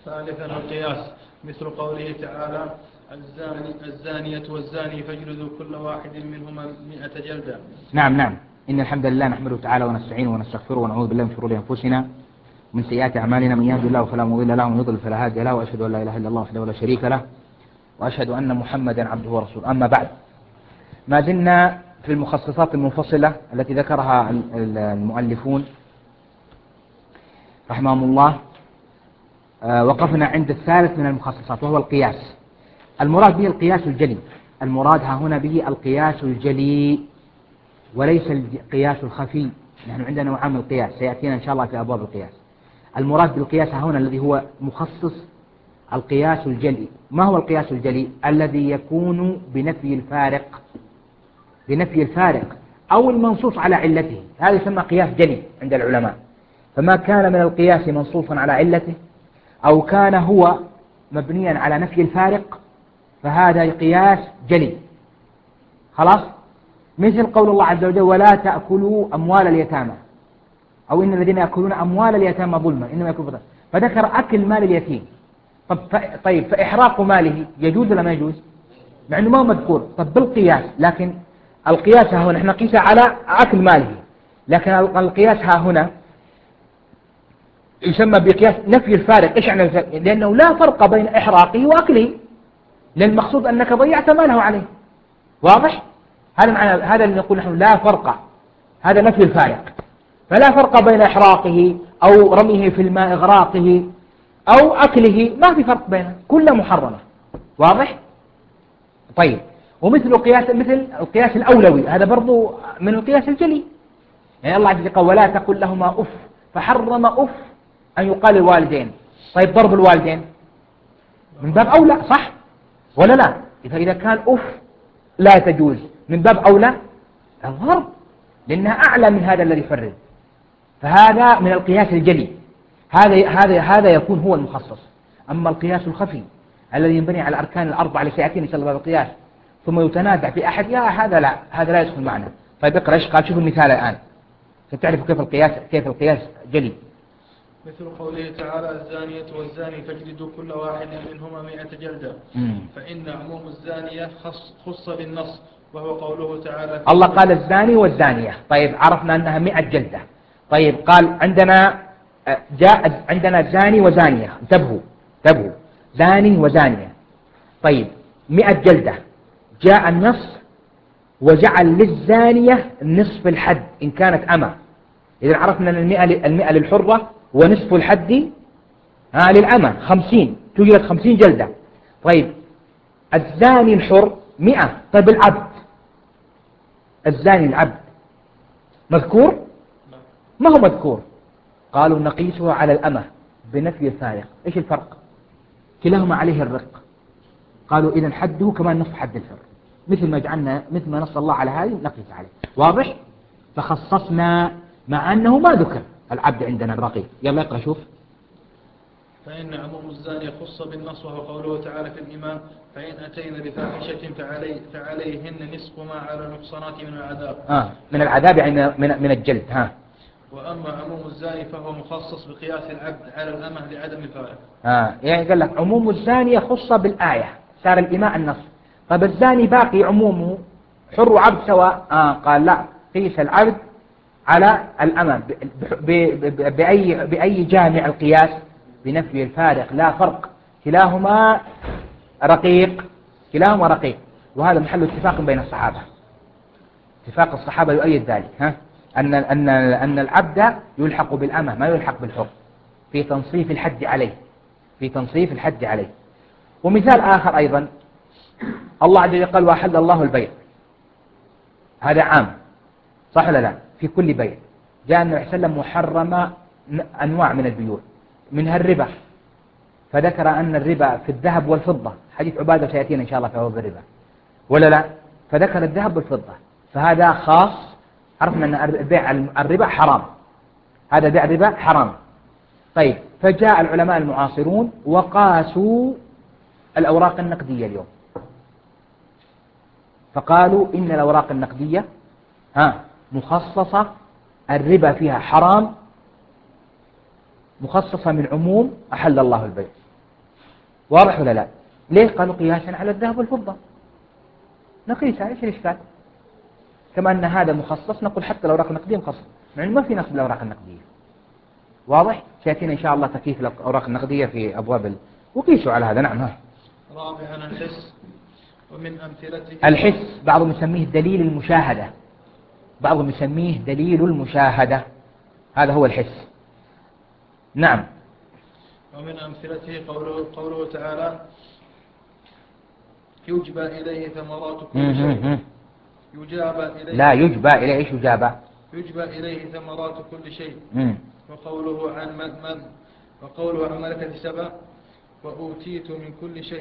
ثالثا القياس، مثل قوله تعالى: الزانية والزاني فاجلدوا كل واحد منهما 100 جلدة. نعم. إن الحمد لله نحمده تعالى ونستعينه ونستغفره ونعوذ بالله من شرور أنفسنا ومن سيئات أعمالنا. من يهد الله فلا مضل له ومن يضلل فلا هادي له، وأشهد أن لا إله إلا الله وحده لا شريك له، وأشهد أن محمدا عبده ورسوله. أما بعد، ما زلنا في المخصصات المنفصلة التي ذكرها المؤلفون رحمهم الله. وقفنا عند الثالث من المخصصات وهو القياس. المراد به القياس الجلي، المراد ها هنا به القياس الجلي وليس القياس الخفي. نحن عندنا نوعان من القياس سيأتينا إن شاء الله في أبواب القياس. المراد بالقياس ها هنا الذي هو مخصص القياس الجلي. ما هو القياس الجلي؟ الذي يكون بنفي الفارق أو المنصوص على علته، هذا يسمى قياس جلي عند العلماء. فما كان من القياس منصوصا على علته أو كان هو مبنيا على نفي الفارق فهذا قياس جلي. خلاص؟ مثل قول الله عز وجل: ولا تأكلوا أموال اليتامى، أو إن الذين يأكلون أموال اليتامى ظلما إنما يأكلون ظلما، فذكر أكل مال اليتيم. طيب فإحراق ماله يجوز ولا ما يجوز؟ مع أنه ما هو مذكور. طب بالقياس، لكن القياس ها هنا احنا قيس على أكل ماله، لكن القياس ها هنا يسمى بقياس نفي الفارق. إيش يعني الفارق؟ لأنه لا فرق بين إحراقه وأكله، لأن المقصود أنك ضيعت ماله عليه. واضح؟ هذا معنى، هذا اللي نقول نحن لا فرق، هذا نفي الفارق. فلا فرق بين إحراقه أو رميه في الماء إغراقه أو أكله، ما في فرق بينه، كله محرمة. واضح؟ طيب، ومثل القياس الأولوي، هذا برضو من القياس الجلي. يعني الله عز وجل قال: ولا تقل لهما أف، فحرم أف أن يقال الوالدين. طيب ضرب الوالدين من باب أولى، صح ولا لا؟ إذا كان أف لا تجوز، من باب أولى الضرب، لأنها أعلى من هذا الذي يحرم. فهذا من القياس الجلي، هذا يكون هو المخصص. أما القياس الخفي الذي ينبني على الأركان الأربعة اللي سيأتينا إن شاء الله بالقياس ثم يتنازع في أحد، هذا لا يدخل معنا. طيب اقرأ ايش قال، شوفوا المثال الآن ستعرفوا كيف القياس جلي. مثل قوله تعالى: الزانية والزاني فاجلدوا كل واحد منهما 100 جلدة. فإن عموم الزانية خص بالنص، وهو قوله تعالى: الله قال الزاني والزانية. طيب عرفنا أنها 100 جلدة. طيب قال عندنا زاني وزانية، انتبهوا، زاني وزانية. طيب 100 جلدة، جاء النص وجعل للزانية نصف الحد إن كانت أمة. إذا عرفنا أن المئة للحرة ونصف الحد للأمة 50، توجد 50 جلدة. طيب الزاني الحر 100. طيب الزاني العبد مذكور؟ ما هو مذكور. قالوا نقيسه على الأمة بنفي الفارق. إيش الفرق؟ كلاهما عليه الرق. قالوا إذن حده كمان نصف حد الحر، مثل ما نص الله على هذه نقيس عليه. واضح؟ فخصصنا مع أنه ما ذكر العبد عندنا الرقيق. يلا اقرأ شوف. فإن عموم الزاني خص بالنص، وهو قوله تعالى في الإمام: فإن أتينا بفاحشة فعليهن نصف ما على المحصنات من العذاب. من العذاب يعني من الجلد. وأما عموم الزاني فهو مخصص بقياس العبد على الأمة لعدم الفارق. يعني قال لك عموم الزاني يخص بالآية، صار الإماء النص. طب الزاني باقي عمومه حر وعبد سواء. قال لا، قيس العبد على الأمة. بأي جامع القياس؟ بنفي الفارق، لا فرق، كلاهما رقيق. وهذا محل اتفاق بين الصحابة. اتفاق الصحابة يؤيد ذلك، أن العبد يلحق بالأمة ما يلحق بالحر في تنصيف الحد عليه. ومثال آخر أيضا، الله عز وجل قال: وأحل الله البيع. هذا عام، صح ولا لا؟ في كل بيع. جاء النبي صلى الله عليه وسلم محرم أنواع من البيوع، منها الربا، فذكر أن الربا في الذهب والفضة. حديث عبادة سيأتينا إن شاء الله في أبواب الربا، ولا لا؟ فذكر الذهب والفضة، فهذا خاص. عرفنا أن بيع الربا حرام، هذا بيع الربا حرام. طيب فجاء العلماء المعاصرون وقاسوا الأوراق النقدية اليوم، فقالوا إن الأوراق النقدية مخصصة، الربا فيها حرام، مخصصة من عموم أحل الله البيع. واضح ولا لا؟ ليه قالوا قياسا على الذهب والفضة؟ نقيسها، ايش الإشكال؟ كما أن هذا مخصص نقول حتى الأوراق النقدية مخصص، مع أنه ما في نص بالأوراق النقدية. واضح؟ سيأتينا إن شاء الله تكييف الأوراق النقدية في أبواب وقيسوا على هذا. نعم. رابعا الحس، ومن أمثلته الحس بعضهم يسميه دليل المشاهدة، بعضهم يسميه دليل المشاهدة، هذا هو الحس. نعم. ومن أمثلته قوله تعالى يجبى إليه ثمرات كل شيء. يجابى إليه، لا يجبى إليه، إيش يجابى؟ يجبى إليه ثمرات كل شيء. وقوله عن ملكة سبأ وأوتيت من كل شيء،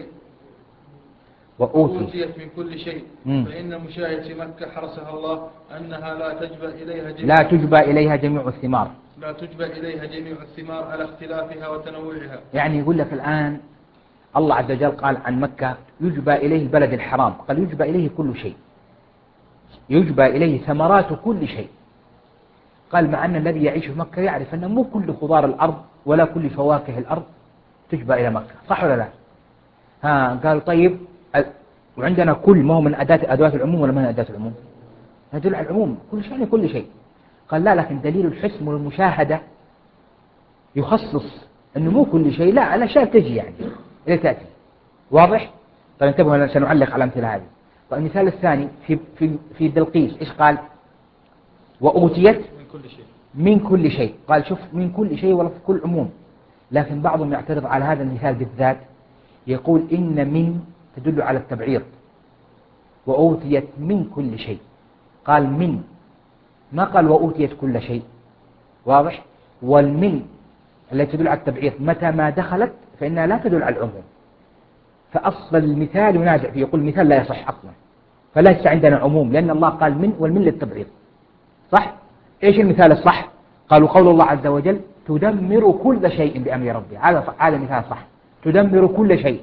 وأوتيت من كل شيء. فإن مشاهد في مكة حرسها الله أنها لا تجبى إليها جميع الثمار، لا تجبى إليها جميع الثمار على اختلافها وتنوعها. يعني يقول لك الآن الله عز وجل قال عن مكة يجبى إليه البلد الحرام، قال يجبى إليه كل شيء، يجبى إليه ثمرات كل شيء. قال مع أن الذي يعيش في مكة يعرف أن مو كل خضار الأرض ولا كل فواكه الأرض تجبى إلى مكة، صح ولا لا؟ قالوا طيب وعندنا كل ما هو من أدوات العموم ولا من أدوات العموم؟ يدل على العموم، كل شيء كل شيء. قال لا، لكن دليل الحسم والمشاهدة يخصص أنه مو كل شيء، لا الأشياء تجي يعني إلى تأتي. واضح؟ طيب انتبهوا، أنا سنعلق على الأمثلة هذه. طيب المثال الثاني في بلقيس إيش قال؟ وأوتيت من كل شيء. قال شوف من كل شيء ولا في كل عموم، لكن بعضهم يعترض على هذا المثال بالذات، يقول إن من تدل على التبعيض، وأوتيت من كل شيء. قال من، ما قال وأوتيت كل شيء. واضح؟ والمن التي تدل على التبعيض متى ما دخلت فإنها لا تدل على العموم، فأصل المثال ينازع فيه، يقول المثال لا يصح أصلا، فليس عندنا عموم لأن الله قال من، والمن للتبعيض. صح؟ إيش المثال الصح؟ قالوا قول الله عز وجل تدمر كل شيء بأمر ربي، هذا مثال صح، تدمر كل شيء.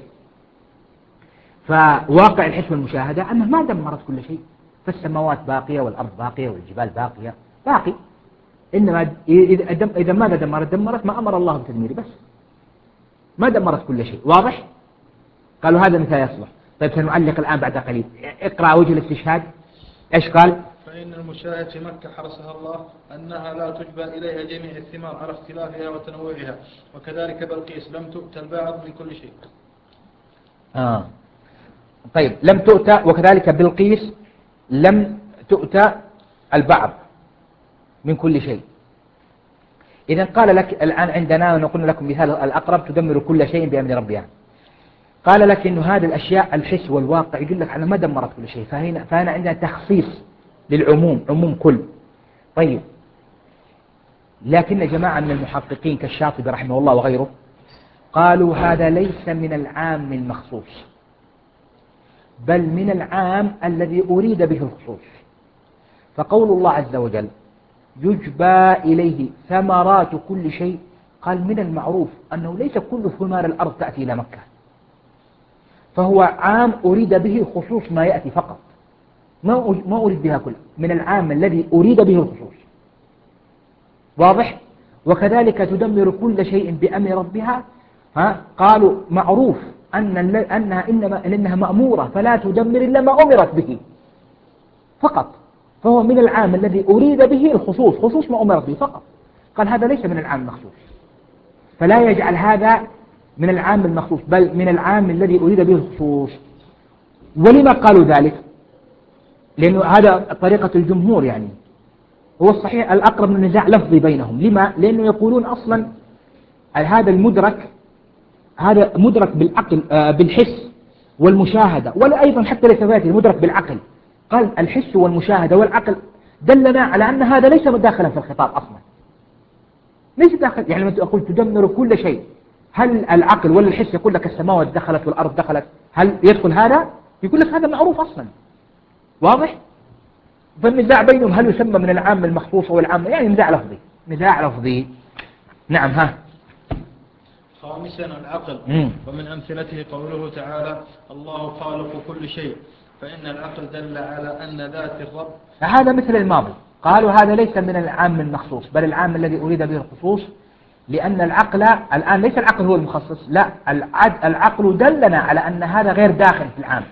فواقع الحس والمشاهدة أنه ما دمرت كل شيء، فالسماوات باقية والأرض باقية والجبال باقية، باقي، إنما إذا ماذا دمرت ما أمر الله بتدميره، بس ما دمرت كل شيء. واضح؟ قالوا هذا مثال يصلح. طيب سنعلق الآن بعد قليل، اقرأ وجه الاستشهاد. إيش قال؟ فإن المشاهد في مكة حرسها الله أنها لا تجبى إليها جميع الثمار على اختلافها وتنوعها، وكذلك بلقيس لم تؤتى البعض من كل شيء. طيب لم تؤتى، وكذلك بلقيس لم تؤتى البعض من كل شيء. إذا قال لك الآن عندنا نقول لكم مثال الأقرب تدمر كل شيء بأمر ربها، قال لك إنه هذه الأشياء الحس والواقع يقول لك على ما دمرت كل شيء، فهنا عندنا تخصيص للعموم، عموم كل. طيب لكن جماعة من المحققين كالشاطبي رحمه الله وغيره قالوا هذا ليس من العام المخصوص، بل من العام الذي أريد به الخصوص. فقول الله عز وجل يجبى إليه ثمرات كل شيء، قال من المعروف أنه ليس كل ثمار الأرض تأتي إلى مكة، فهو عام أريد به خصوص ما يأتي فقط، ما أريد بها كلها، من العام الذي أريد به الخصوص. واضح؟ وكذلك تدمر كل شيء بأمر ربها، قالوا معروف إنها مأمورة فلا تدمر إلا ما أمرت به فقط، فهو من العام الذي أريد به الخصوص، خصوص ما أمرت به فقط. قال هذا ليس من العام المخصوص، فلا يجعل هذا من العام المخصوص بل من العام الذي أريد به الخصوص. ولما قالوا ذلك؟ لأنه هذا طريقة الجمهور، يعني هو الصحيح الأقرب من النزاع لفظي بينهم. لما؟ لأنه يقولون أصلا هذا المدرك، هذا مدرك بالعقل بالحس والمشاهدة، ولا أيضا حتى ليس المدرك بالعقل. قال الحس والمشاهدة والعقل دلنا على أن هذا ليس داخلا في الخطاب أصلا، ليس داخل. يعني لما أقول تدمر كل شيء، هل العقل ولا الحس يقول لك السماوات دخلت والأرض دخلت؟ هل يدخل هذا؟ يقول لك هذا معروف أصلا. واضح؟ فالنزاع بينهم هل يسمى من العام المخصوص أو العام، يعني نزاع لفظي. نعم. خامسا العقل. ومن أمثلته قوله تعالى الله خالق كل شيء، فإن العقل دل على أن ذات الرب. هذا مثل الماضي، قالوا هذا ليس من العام المخصوص بل العام الذي أريد به الخصوص، لأن العقل الآن ليس العقل هو المخصص، لا، العقل دلنا على أن هذا غير داخل في العام.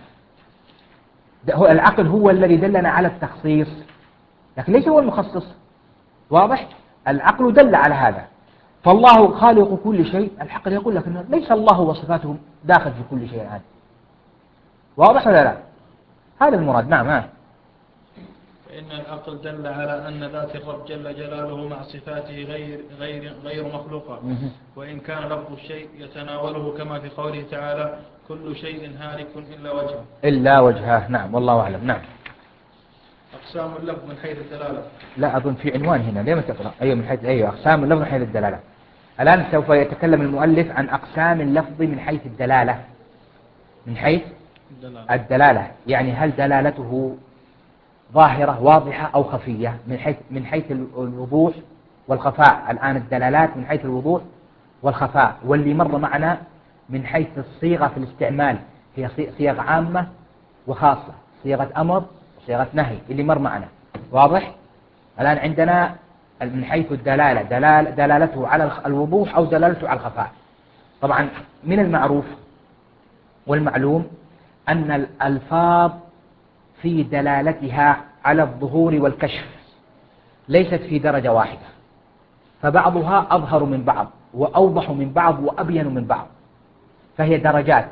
العقل هو الذي دلنا على التخصيص، لكن ليس هو المخصص. واضح؟ العقل دل على هذا. فالله خالق كل شيء، العقل يقول لك إنه ليس الله وصفاته داخل في كل شيء الآن. واضح ولا لا؟ هذا المراد. نعم. فإن العقل دل على أن ذات الرب جل جلاله مع صفاته غير مخلوقة، وإن كان لفظ الشيء يتناوله كما في قوله تعالى كل شيء هالك إلا وجهه. نعم، والله أعلم. نعم. أقسام اللفظ من حيث الدلالة. لا أظن في عنوان هنا، ليه ما تقرأ؟ أيوة، من حيث أقسام اللفظ من حيث الدلالة. الآن سوف يتكلم المؤلف عن أقسام اللفظ من حيث الدلالة. من حيث الدلالة يعني هل دلالته ظاهرة واضحة أو خفية، من حيث الوضوح والخفاء. الآن الدلالات من حيث الوضوح والخفاء، واللي مر معنا من حيث الصيغة في الاستعمال هي صيغ عامة وخاصة، صيغة أمر وصيغة نهي اللي مر معنا. واضح؟ الآن عندنا من حيث الدلالة دلالته على الوضوح أو دلالته على الخفاء. طبعا من المعروف والمعلوم أن الألفاظ في دلالتها على الظهور والكشف ليست في درجة واحدة، فبعضها أظهر من بعض وأوضح من بعض وأبين من بعض، فهي درجات.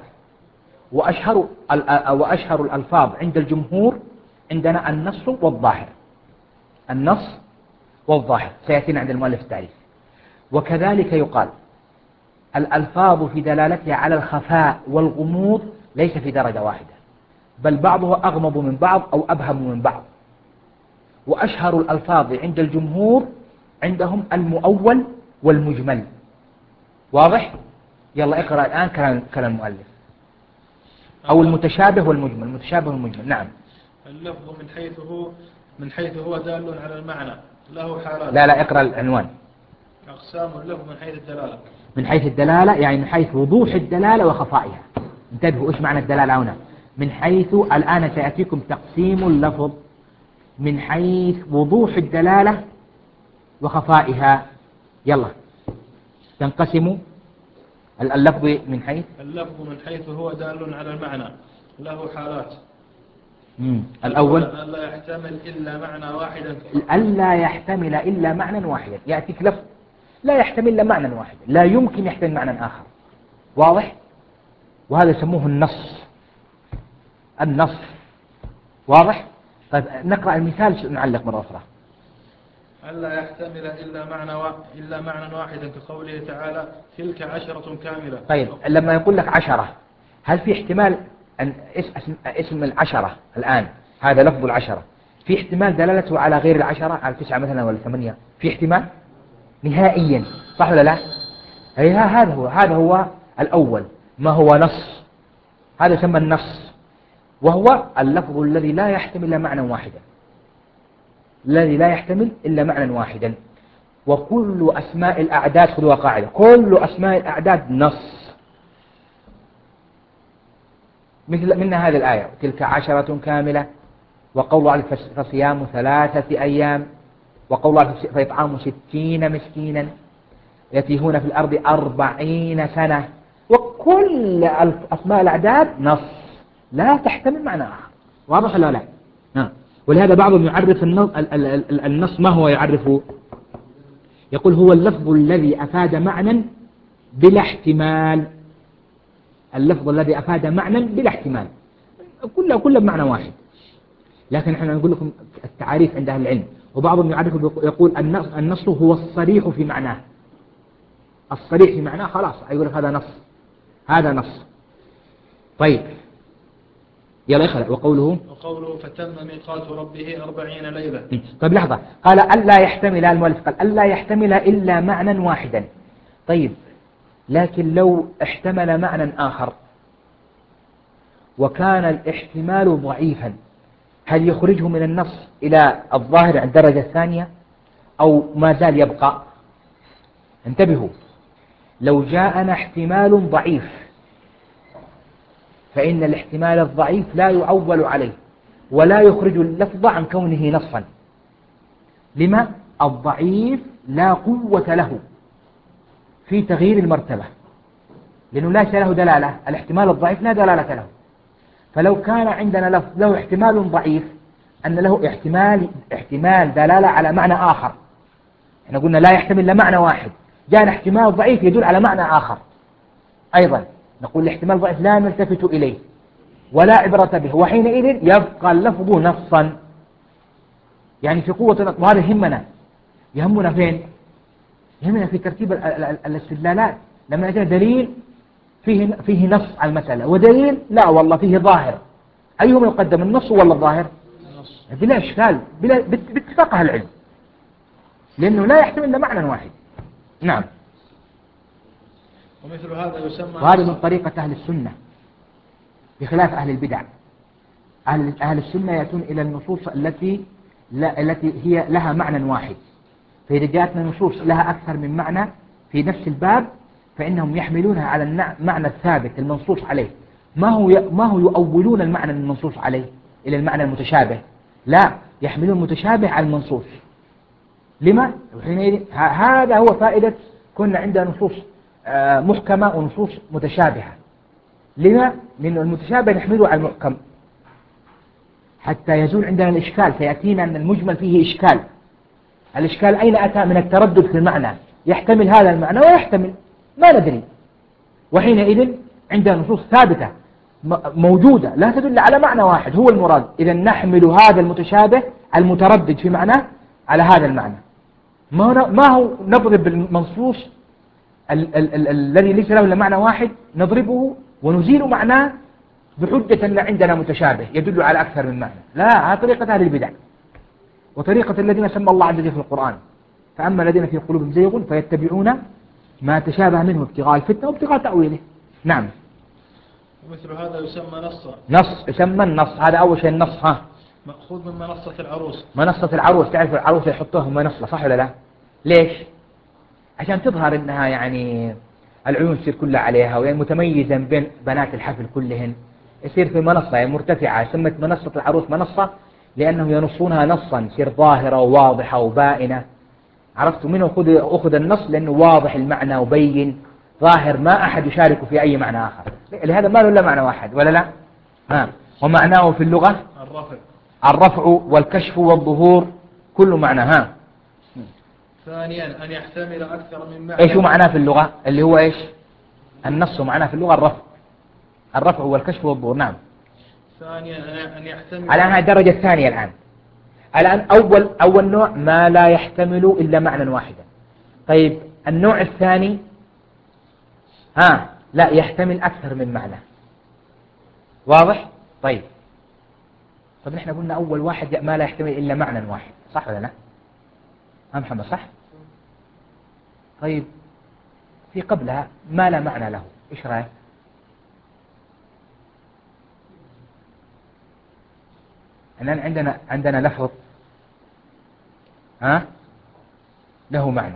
وأشهر الألفاظ عند الجمهور عندنا النص والظاهر. النص والظاهر سيأتينا عند المؤلف التعريف. وكذلك يقال الألفاظ في دلالتها على الخفاء والغموض ليس في درجة واحدة، بل بعضها أغمض من بعض أو أبهم من بعض. وأشهر الألفاظ عند الجمهور عندهم المؤول والمجمل. واضح؟ يلا اقرأ الآن كلام المؤلف. أو المتشابه والمجمل. المتشابه والمجمل. نعم. اللفظ من حيث هو دال على المعنى له حالات. لا اقرأ العنوان. أقسام اللفظ من حيث الدلالة. من حيث الدلالة يعني من حيث وضوح الدلالة وخفائها. انتبهوا إيش معنى الدلالة هنا. من حيث الآن سيأتيكم تقسيم اللفظ من حيث وضوح الدلالة وخفائها. يلا تنقسم اللفظ من حيث هو دال على المعنى له حالات. الأول ألا يحتمل إلا معنى واحدا. ألا يحتمل إلا معنى واحدا. يأتيك لفظ لا يحتمل إلا معنى واحدا، لا يمكن يحتمل معنى آخر. واضح؟ وهذا يسموه النص. واضح؟ طيب نقرأ المثال نعلق مرة أخرى. ألا يحتمل إلا معنى واحدا كقوله تعالى تلك 10 كاملة. طيب لما يقول لك 10 هل في احتمال أن اسم 10 الآن هذا لفظ 10 في احتمال دلالته على غير 10 على 9 مثلا ولا 8؟ في احتمال نهائيا، صح ولا لا؟ هذا هو الأول، ما هو نص. هذا يسمى النص، وهو اللفظ الذي لا يحتمل إلا معنى واحدا. وكل أسماء الأعداد، خذوها قاعدة، كل أسماء الأعداد نص. منها هذه الآية تلك 10 كاملة، وقول الله فصيام 3 أيام، وقول الله فإطعام 60 مسكينا يتيهون في الأرض 40 سنة. وكل أسماء الأعداد نص لا تحتمل معنى آخر. واضح ولا لا؟ ولهذا بعضهم يعرف النص. ما هو يعرفه؟ يقول هو اللفظ الذي أفاد معنى بلا احتمال. اللفظ الذي أفاد معنى بلا احتمال، كله بمعنى واحد. لكن احنا نقول لكم التعاريف عند أهل العلم. وبعضهم يعرفه يقول النص هو الصريح في معناه. الصريح في معناه خلاص يقول لك هذا نص. طيب يلا اقرأ. وقوله فتم ميقات ربه 40 ليلة. طيب لحظة، قال ألا يحتمل، المؤلف قال ألا يحتمل إلا معنى واحدا. طيب لكن لو احتمل معنى آخر وكان الاحتمال ضعيفا، هل يخرجه من النص إلى الظاهر عند الدرجة الثانية أو ما زال يبقى؟ انتبهوا، لو جاءنا احتمال ضعيف فإن الاحتمال الضعيف لا يعول عليه ولا يخرج اللفظ عن كونه نصا. لما؟ الضعيف لا قوة له، في تغيير المرتبة، لأنه ليس له دلالة، الاحتمال الضعيف لا دلالة له. فلو كان عندنا لفظ له احتمال ضعيف أن له احتمال دلالة على معنى آخر، احنا قلنا لا يحتمل إلا معنى واحد، جاءنا احتمال ضعيف يدل على معنى آخر، أيضا نقول الاحتمال الضعيف لا نلتفت إليه ولا عبرة به، وحينئذ يبقى اللفظ نصا، يعني في قوة النص. وهذا يهمنا فين؟ يهمنا في ترتيب الاستدلالات، لما يجينا دليل فيه نص على المسألة ودليل لا والله فيه ظاهر، أيهما يقدم، النص ولا الظاهر؟ بلا إشكال، باتفاق أهل العلم، لأنه لا يحتمل إلا معنى واحد. نعم. ومثل هذا يسمى، وهذا من طريقة أهل السنة بخلاف أهل البدع. أهل السنة يأتون إلى النصوص التي هي لها معنى واحد، فإذا جاءتنا نصوص لها أكثر من معنى في نفس الباب فإنهم يحملونها على المعنى الثابت المنصوص عليه، ما هو يؤولون المعنى المنصوص عليه إلى المعنى المتشابه، لا، يحملون المتشابه على المنصوص. لما؟ هذا هو فائدة كنا عندنا نصوص محكمة ونصوص متشابهة. لما؟ لأن المتشابه نحمله على المحكم حتى يزول عندنا الإشكال، سيأتينا أن المجمل فيه إشكال. الإشكال أين أتى؟ من التردد في المعنى، يحتمل هذا المعنى ويحتمل ما ندري، وحينئذ عندنا نصوص ثابتة موجودة لا تدل على معنى واحد هو المراد، إذا نحمل هذا المتشابه المتردد في معناه على هذا المعنى، ما هو نضرب المنصوص الذي ليس له إلا معنى واحد نضربه ونزيل معناه بحجة أن عندنا متشابه يدل على أكثر من معنى. لا، هذه طريقة أهل البدع وطريقة الذين سمى الله عز وجل في القرآن، فأما الذين في قلوبهم زيغ فيتبعون ما تشابه منه ابتغاء الفتنة وابتغاء تأويله. نعم. ومثل هذا يسمى نصا. يسمى النص، هذا أول شيء النص مأخوذ من منصة العروس. منصة العروس، تعرف العروس يحطوها منصة، صح ولا لا؟ ليش؟ عشان تظهر انها يعني العيون تصير كلها عليها، وهي متميزة بين بنات الحفل كلهن، يصير في منصة يعني مرتفعة، سمت منصة العروس منصة لأنهم ينصونها نصا، يصير ظاهرة وواضحة وبائنة. عرفتوا منه أخذ النص لأنه واضح المعنى وبين ظاهر، ما أحد يشارك في أي معنى آخر، لهذا ما له إلا معنى واحد ولا لا؟ ومعناه في اللغة الرفع والكشف والظهور، كل معنى. ثانيا أن يحتمل أكثر من معنى. إيش هو معناه في اللغة اللي هو إيش؟ النص معناه في اللغة الرفع والكشف والظهور. نعم. ثانيا أن يحتمل. الآن هذه الدرجة الثانية. الآن أول نوع ما لا يحتمل إلا معنى واحدا. طيب النوع الثاني لا يحتمل أكثر من معنى. واضح؟ طيب نحن قلنا أول واحد ما لا يحتمل إلا معنى واحد، صح ولا لا؟ محمد صح؟ طيب في قبلها ما لا معنى له، إيش رأيك؟ الآن عندنا لفظ له معنى.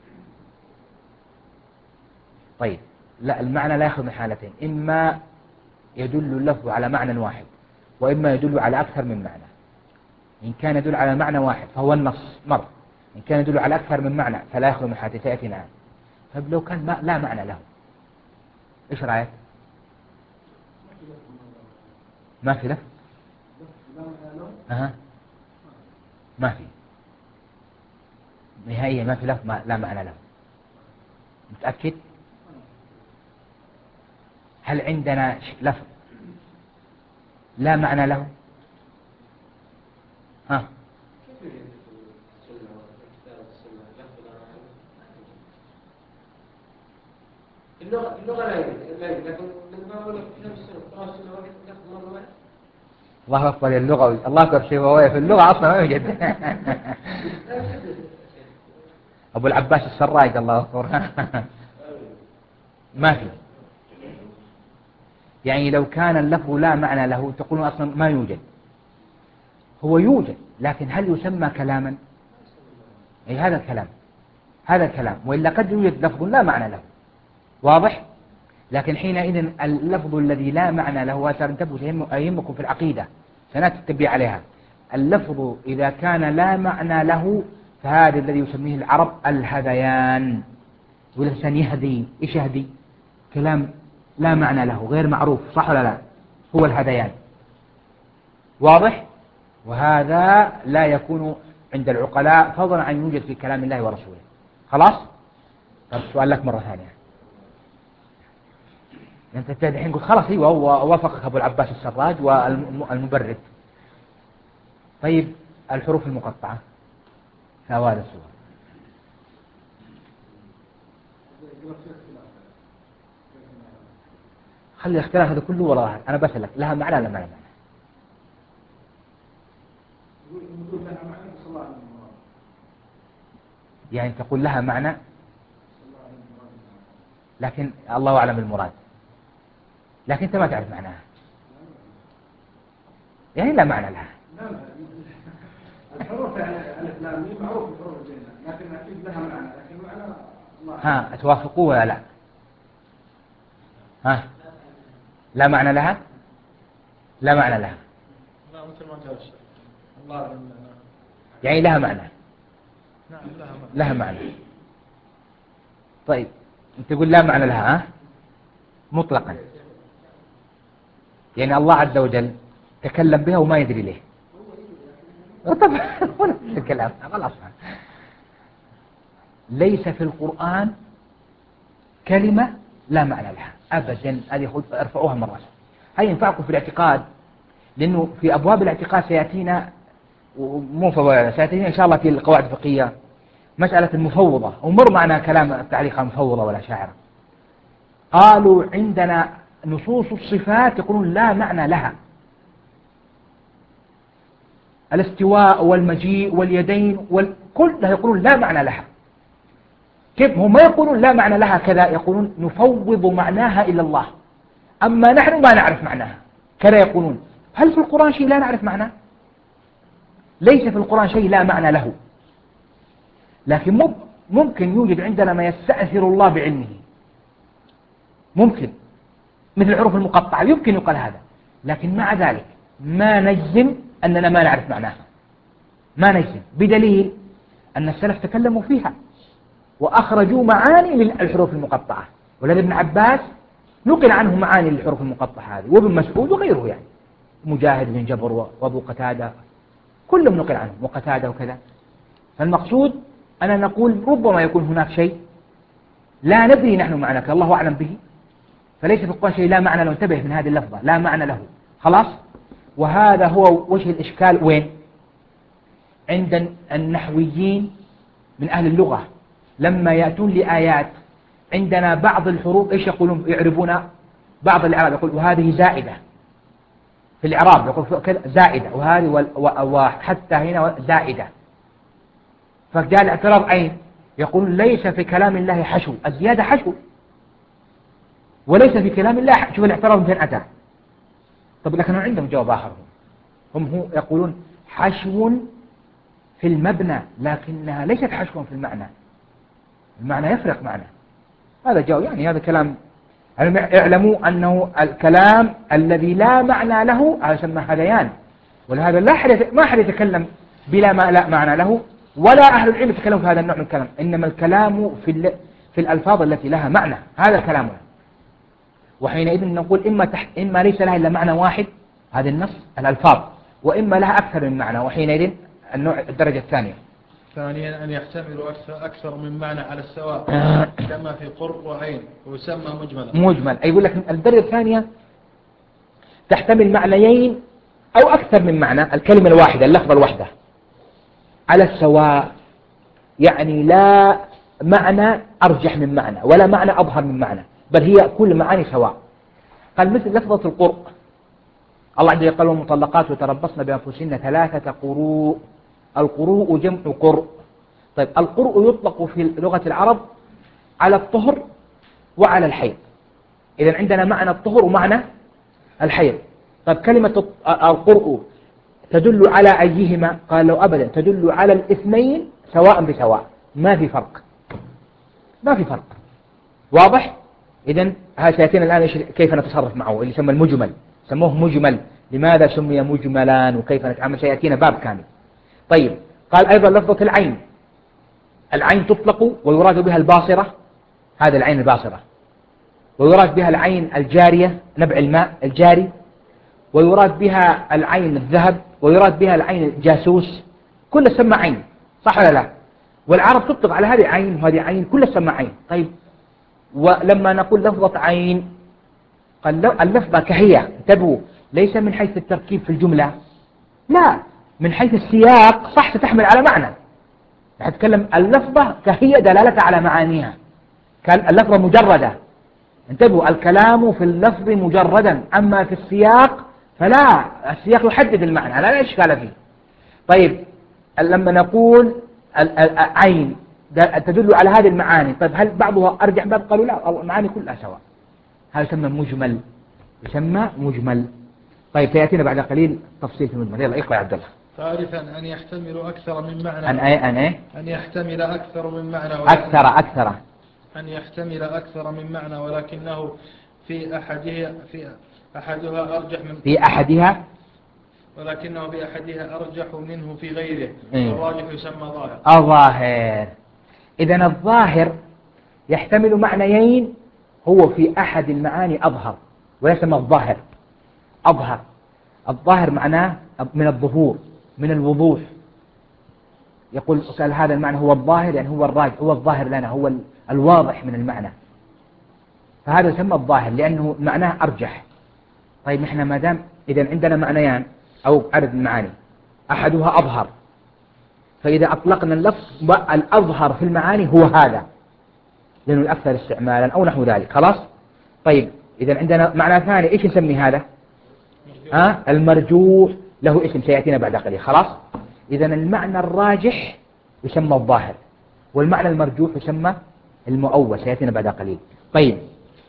طيب لا، المعنى لا يأخذ من حالتين، إما يدل اللفظ على معنى واحد وإما يدل على أكثر من معنى. إن كان يدل على معنى واحد فهو النص مرة، إن كان يدل على أكثر من معنى فلا يأخذ من حالتين، تأتي الآن. طيب لو كان لا معنى له، إيش رأيك؟ ما في لفظ؟ ما في نهائيا، ما في لفظ لا معنى له. متأكد؟ هل عندنا لفظ لا معنى له؟ اللغة لا يوجد، لكن لما أقول كتاب السنة قراءة السنة واحد لفظ مرة واحد. الله أكبر اللغوي، الله أكبر سيبويه في اللغة أصلا ما يوجد. أبو العباس السراج الله أكبر. ما في، يعني لو كان اللفظ لا معنى له تقولون أصلا ما يوجد. هو يوجد لكن هل يسمى كلاما؟ أي هذا الكلام، وإلا قد يوجد لفظ لا معنى له. واضح؟ لكن حينئذ اللفظ الذي لا معنى له، وسأنتبه أيهمكم في العقيدة سنأتي التنبيه عليها، اللفظ إذا كان لا معنى له فهذا الذي يسميه العرب الهذيان. والإنسان يهدي، إيش يهدي؟ كلام لا معنى له، غير معروف، صح ولا لا؟ هو الهذيان، واضح؟ وهذا لا يكون عند العقلاء فضلا عن يوجد في كلام الله ورسوله. خلاص؟ طب سؤال لك مرة ثانية، أنت الحين قلت خلاص ايوه وافقك أبو العباس السراج والمبرد. طيب الحروف المقطعة في أوائل السور، خلي الاختلاف هذا كله وراها، أنا بسألك لها معنى ولا ما لها معنى؟ يعني تقول لها معنى لكن الله أعلم المراد، لكن أنت ما تعرف معناها، يعني لا معنى لها. الحروف الألف لام ميم معروف الحروف الجنة، لكن أكيد لها معنى، لكن معنى الله. ها توافقوا ولا لا؟ ها لا معنى لها؟ لا معنى لها. لا مثل ما قال الشيخ الله أعلم. يعني لها معنى. نعم لها معنى. لها معنى. طيب أنت تقول لا معنى لها ها؟ مطلقا، يعني الله عز وجل تكلم بها وما يدري ليه. طبعا الكلام خلاص. ليس في القرآن كلمة لا معنى لها أبدا، هذه ارفعوها مرة. هاي ينفعكم في الاعتقاد، لأنه في أبواب الاعتقاد سيأتينا سيأتينا إن شاء الله في القواعد الفقهية مسألة المفوضة، ومر معنا كلام التعليق عن المفوضة ولا شاعرة. قالوا عندنا نصوص الصفات يقولون لا معنى لها، الاستواء والمجيء واليدين كلها يقولون لا معنى لها. كيف هم ما يقولون لا معنى لها كذا، يقولون نفوض معناها إلى الله، أما نحن ما نعرف معناها كذا يقولون. هل في القرآن شيء لا نعرف معناه؟ ليس في القرآن شيء لا معنى له، لكن ممكن يوجد عندنا ما يستأثر الله بعلمه، ممكن مثل الحروف المقطعة يمكن يقال هذا، لكن مع ذلك ما نجزم أننا ما نعرف معناها، ما نجزم، بدليل أن السلف تكلموا فيها وأخرجوا معاني للحروف المقطعة، ولذا ابن عباس نقل عنه معاني للحروف المقطعة هذه، وابن مسعود وغيره، يعني مجاهد بن جبر وابو قتادة كلهم نقل عنهم وقتادة وكذا. فالمقصود أنا نقول ربما يكون هناك شيء لا ندري نحن معناه الله أعلم به، فليس في القرآن شيء لا معنى له، انتبه من هذه اللفظة لا معنى له. خلاص. وهذا هو وجه الإشكال وين؟ عند النحويين من أهل اللغة لما يأتون لآيات عندنا بعض الحروف إيش يقولون؟ يعربون بعض الإعراب، يقول وهذه زائدة في الإعراب، يقول كذا زائدة، وهذه وحتى هنا زائدة. فجاء الاعتراض أين؟ يقول ليس في كلام الله حشو، الزيادة حشو، وليس في كلام الله. شوف الاعتراض فين أتى. طب لكن عندهم جواب آخر، هم يقولون حشو في المبنى لكنها ليست حشوا في المعنى، المعنى يفرق معنى. هذا جواب، يعني هذا كلام. اعلموا أنه الكلام الذي لا معنى له هذا يسمى هذيان، ولهذا ما حد يتكلم بلا ما لا معنى له، ولا أهل العلم يتكلموا في هذا النوع من الكلام، إنما الكلام في الألفاظ التي لها معنى، هذا كلامنا. وحينئذ نقول إما ليس لها إلا معنى واحد، هذا النص الألفاظ، وإما لها أكثر من معنى، وحينئذ الدرجة الثانية. ثانيا أن يحتمل أكثر من معنى على السواء كما في قرء وعين، ويسمى مجمل. يقول لك الدرجة الثانية تحتمل معنيين أو أكثر من معنى، الكلمة الواحدة اللفظة الواحدة على السواء، يعني لا معنى أرجح من معنى ولا معنى أظهر من معنى، بل هي كل معاني سواء. قال مثل لفظة القرء، الله عز وجل قال والمطلقات يتربصن بأنفسهن 3 قروء، القروء جمع قرء. طيب القرء يطلق في لغة العرب على الطهر وعلى الحيض، إذا عندنا معنى الطهر ومعنى الحيض. طيب كلمة القرء تدل على أيهما؟ قال لو أبدا تدل على الاثنين سواء بسواء، ما في فرق، ما في فرق. واضح؟ إذن هذا سيأتينا الآن كيف نتصرف معه، اللي يسمى المجمل، سموه مجمل. لماذا سمي مجملان وكيف نتعامل؟ سيأتينا باب كامل. طيب قال أيضا لفظة العين، العين تطلق ويراد بها الباصرة هذا العين الباصرة، ويراد بها العين الجارية نبع الماء الجاري، ويراد بها العين الذهب، ويراد بها العين الجاسوس، كل سمى عين، صح ولا لا؟ والعرب تطلق على هذه عين وهذه عين، كل سمى عين. طيب ولما نقول لفظة عين قال اللفظة كهي، انتبهوا، ليس من حيث التركيب في الجملة، لا، من حيث السياق صح تحمل على معنى. نتكلم اللفظة كهي دلالة على معانيها، اللفظة مجردة، انتبهوا، الكلام في اللفظ مجردا، أما في السياق فلا، السياق يحدد المعنى، لا إشكال فيه. طيب لما نقول عين تدل على هذه المعاني، طيب هل بعضها أرجح بعض؟ قالوا لا، المعاني كلها سواء، هذا يسمى مجمل، يسمى مجمل. طيب سيأتينا بعد قليل تفصيل في المجمل. يلا اقرأ يا عبد الله. ثالثا أن يحتمل أكثر من معنى، أن يحتمل أكثر من معنى، أكثر أن يحتمل أكثر من معنى، ولكنه في أحدها أرجح من ولكنه في أحدها أرجح منه في غيره، والراجح يسمى ظاهر. الظاهر، إذن الظاهر يحتمل معنيين، هو في أحد المعاني أظهر، ويسمى الظاهر أظهر. الظاهر معناه من الظهور، من الوضوح. يقول سأل هذا المعنى هو الظاهر، يعني هو الراجح، هو الظاهر لنا، هو الواضح من المعنى، فهذا يسمى الظاهر لأنه معناه أرجح. طيب نحن ما دام إذا عندنا معنيان أو عدد المعاني، أحدها أظهر، فإذا أطلقنا اللفظ الأظهر في المعاني هو هذا لأنه الأكثر استعمالا أو نحو ذلك، خلاص. طيب إذا عندنا معنى ثاني، إيش نسمي هذا؟ المرجوح، له اسم سيأتينا بعد قليل، خلاص. إذا المعنى الراجح يسمى الظاهر، والمعنى المرجوح يسمى المؤول، سيأتينا بعد قليل. طيب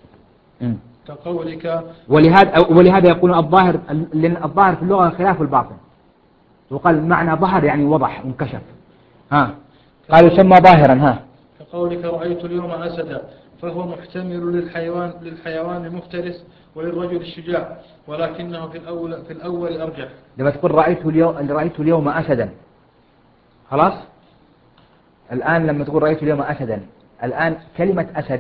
كقولك، ولهذا يقول الظاهر، لأن الظاهر في اللغة خلاف الباطن، وقال معنى ظهر يعني وضح انكشف، قال يسمى ظاهرا. كقولك رأيت اليوم أسدا، فهو محتمل للحيوان المفترس وللرجل الشجاع، ولكنه في الأول أرجح. لما تقول رأيت اليوم أسدا، خلاص. الآن لما تقول رأيت اليوم أسدا، الآن كلمة أسد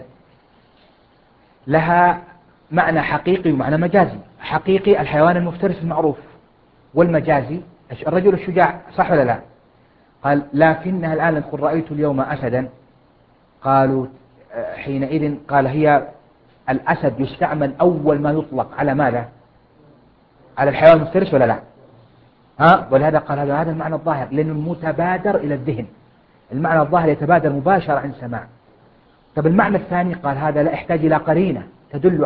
لها معنى حقيقي ومعنى مجازي. حقيقي الحيوان المفترس المعروف، والمجازي الرجل الشجاع، صح ولا لا؟ قال لكنها الآن لما تقول رأيت اليوم أسدا، قالوا حينئذ قال هي الأسد يستعمل أول ما يطلق على ماذا؟ على الحيوان المفترس ولا لا؟ ولهذا قال هذا المعنى الظاهر، لأنه المتبادر إلى الذهن، المعنى الظاهر يتبادر مباشرة عند سماع. طب المعنى الثاني قال هذا لا يحتاج إلى قرينة تدل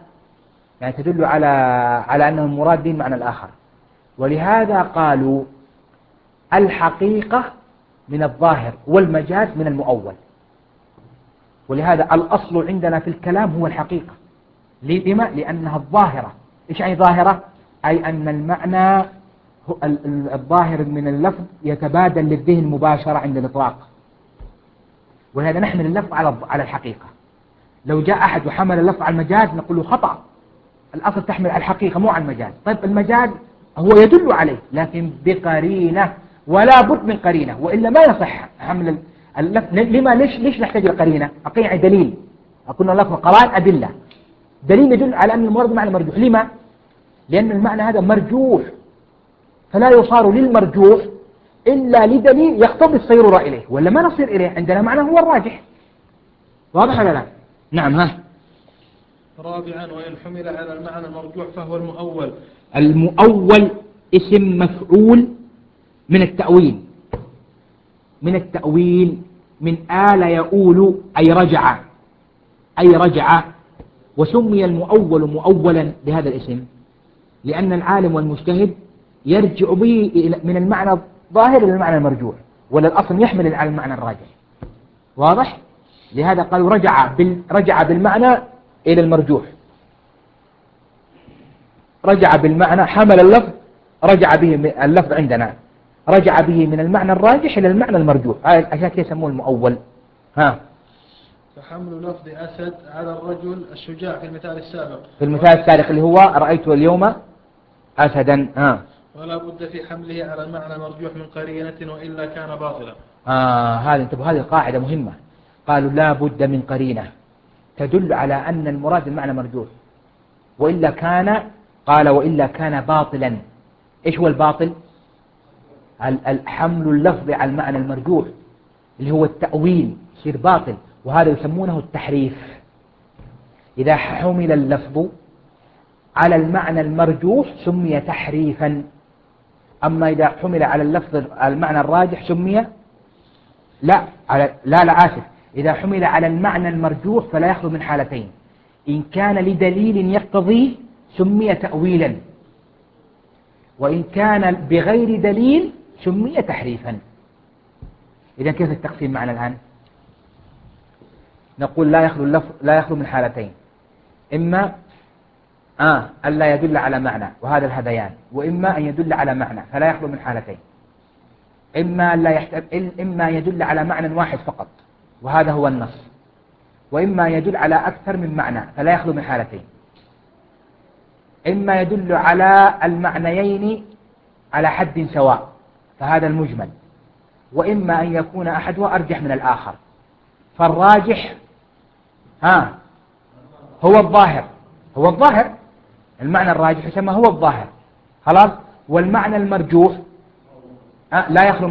على أنه المراد به المعنى الآخر. ولهذا قالوا الحقيقة من الظاهر والمجاز من المؤول. ولهذا الأصل عندنا في الكلام هو الحقيقة، لما؟ لأنها الظاهرة. إيش يعني ظاهرة؟ أي أن المعنى الظاهر من اللفظ يتبادل للذهن مباشرة عند الإطلاق، ولهذا نحمل اللفظ على الحقيقة. لو جاء أحد وحمل اللفظ على المجاز نقول له خطأ، الأصل تحمل على الحقيقة مو على المجاز. طيب المجاز هو يدل عليه لكن بقرينة، ولا بد من قرينة، وإلا ما يصح حمل اللفظ. لما؟ ليش نحتاج لقرينة؟ أقيع دليل، أقول لكم قرائن أدلة، دليل يدل على أن المراد معنى مرجوح. لما؟ لأن المعنى هذا مرجوح، فلا يصار للمرجوح إلا لدليل يقتضي الصيرورة إليه، ولا ما نصير إليه، عندنا معنى هو الراجح. واضح ولا لا؟ نعم. رابعا وإن حمل على المعنى المرجوح فهو المؤول. المؤول اسم مفعول من التأويل، من آل يؤول أي رجع، وسمي المؤول مؤولا بهذا الاسم لأن العالم والمجتهد يرجع به من المعنى الظاهر إلى المعنى المرجوح، ولا الأصل يحمل على المعنى الراجح. واضح؟ لهذا قالوا رجع بالمعنى إلى المرجوح، رجع بالمعنى، حمل اللفظ، رجع به اللفظ عندنا رجع به من المعنى الراجح إلى المعنى المرجوح، عشان كده يسموه المؤول. فحمل لفظ أسد على الرجل الشجاع في المثال السابق، اللي هو رأيت اليوم أسدا. ولا بد في حمله على المعنى المرجوح من قرينة وإلا كان باطلا. هذه القاعدة مهمة. قالوا لا بد من قرينة، تدل على أن المراد المعنى مرجوح، وإلا كان قال وإلا كان باطلا. إيش هو الباطل؟ الحمل اللفظ على المعنى المرجوح اللي هو التأويل يصير باطل، وهذا يسمونه التحريف. إذا حمل اللفظ على المعنى المرجوح سمي تحريفا، أما إذا حمل على اللفظ المعنى الراجح سمي لا آسف، إذا حمل على المعنى المرجوح فلا يخلو من حالتين: إن كان لدليل يقتضيه سمي تأويلا، وإن كان بغير دليل سمي تحريفا. إذا كيف التقسيم معنا الآن؟ نقول لا يخلو من حالتين: إما ألا يدل على معنى وهذا الهذيان، وإما أن يدل على معنى فلا يخلو من حالتين، إما يدل على معنى واحد فقط وهذا هو النص، وإما يدل على أكثر من معنى فلا يخلو من حالتين، إما يدل على المعنيين على حد سواء فهذا المجمل، وإما أن يكون أحدها أرجح من الآخر. فالراجح هو الظاهر، المعنى الراجح يسمى هو الظاهر، خلاص. والمعنى المرجوح لا يخلو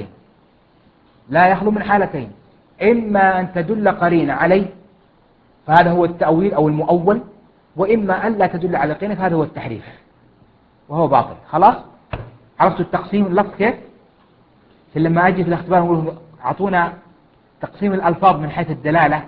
من حالتين، إما أن تدل قرينة عليه فهذا هو التأويل أو المؤول، وإما أن لا تدل على قرينة فهذا هو التحريف وهو باطل. خلاص عرفتوا التقسيم اللفظ كيف؟ لما أجي في الاختبار نقول أعطونا تقسيم الألفاظ من حيث الدلالة،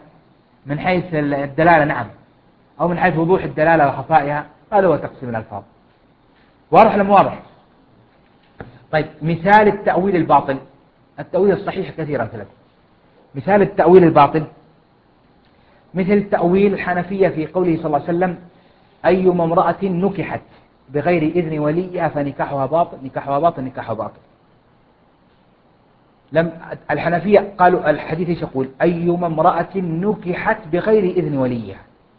نعم، أو من حيث وضوح الدلالة وخفائها، هذا هو تقسيم الألفاظ. واضح لم واضح؟ طيب مثال التأويل الباطل. التأويل الصحيح كثيرا ثلاثة. مثال التأويل الباطل مثل التأويل الحنفية في قوله صلى الله عليه وسلم: أيما امرأة نكحت بغير إذن وليها فنكاحها باطل نكاحها باطل نكاحها باطل. الحنفية قالوا الحديث ايش يقول؟ أيما امرأة نكحت بغير إذن وليها.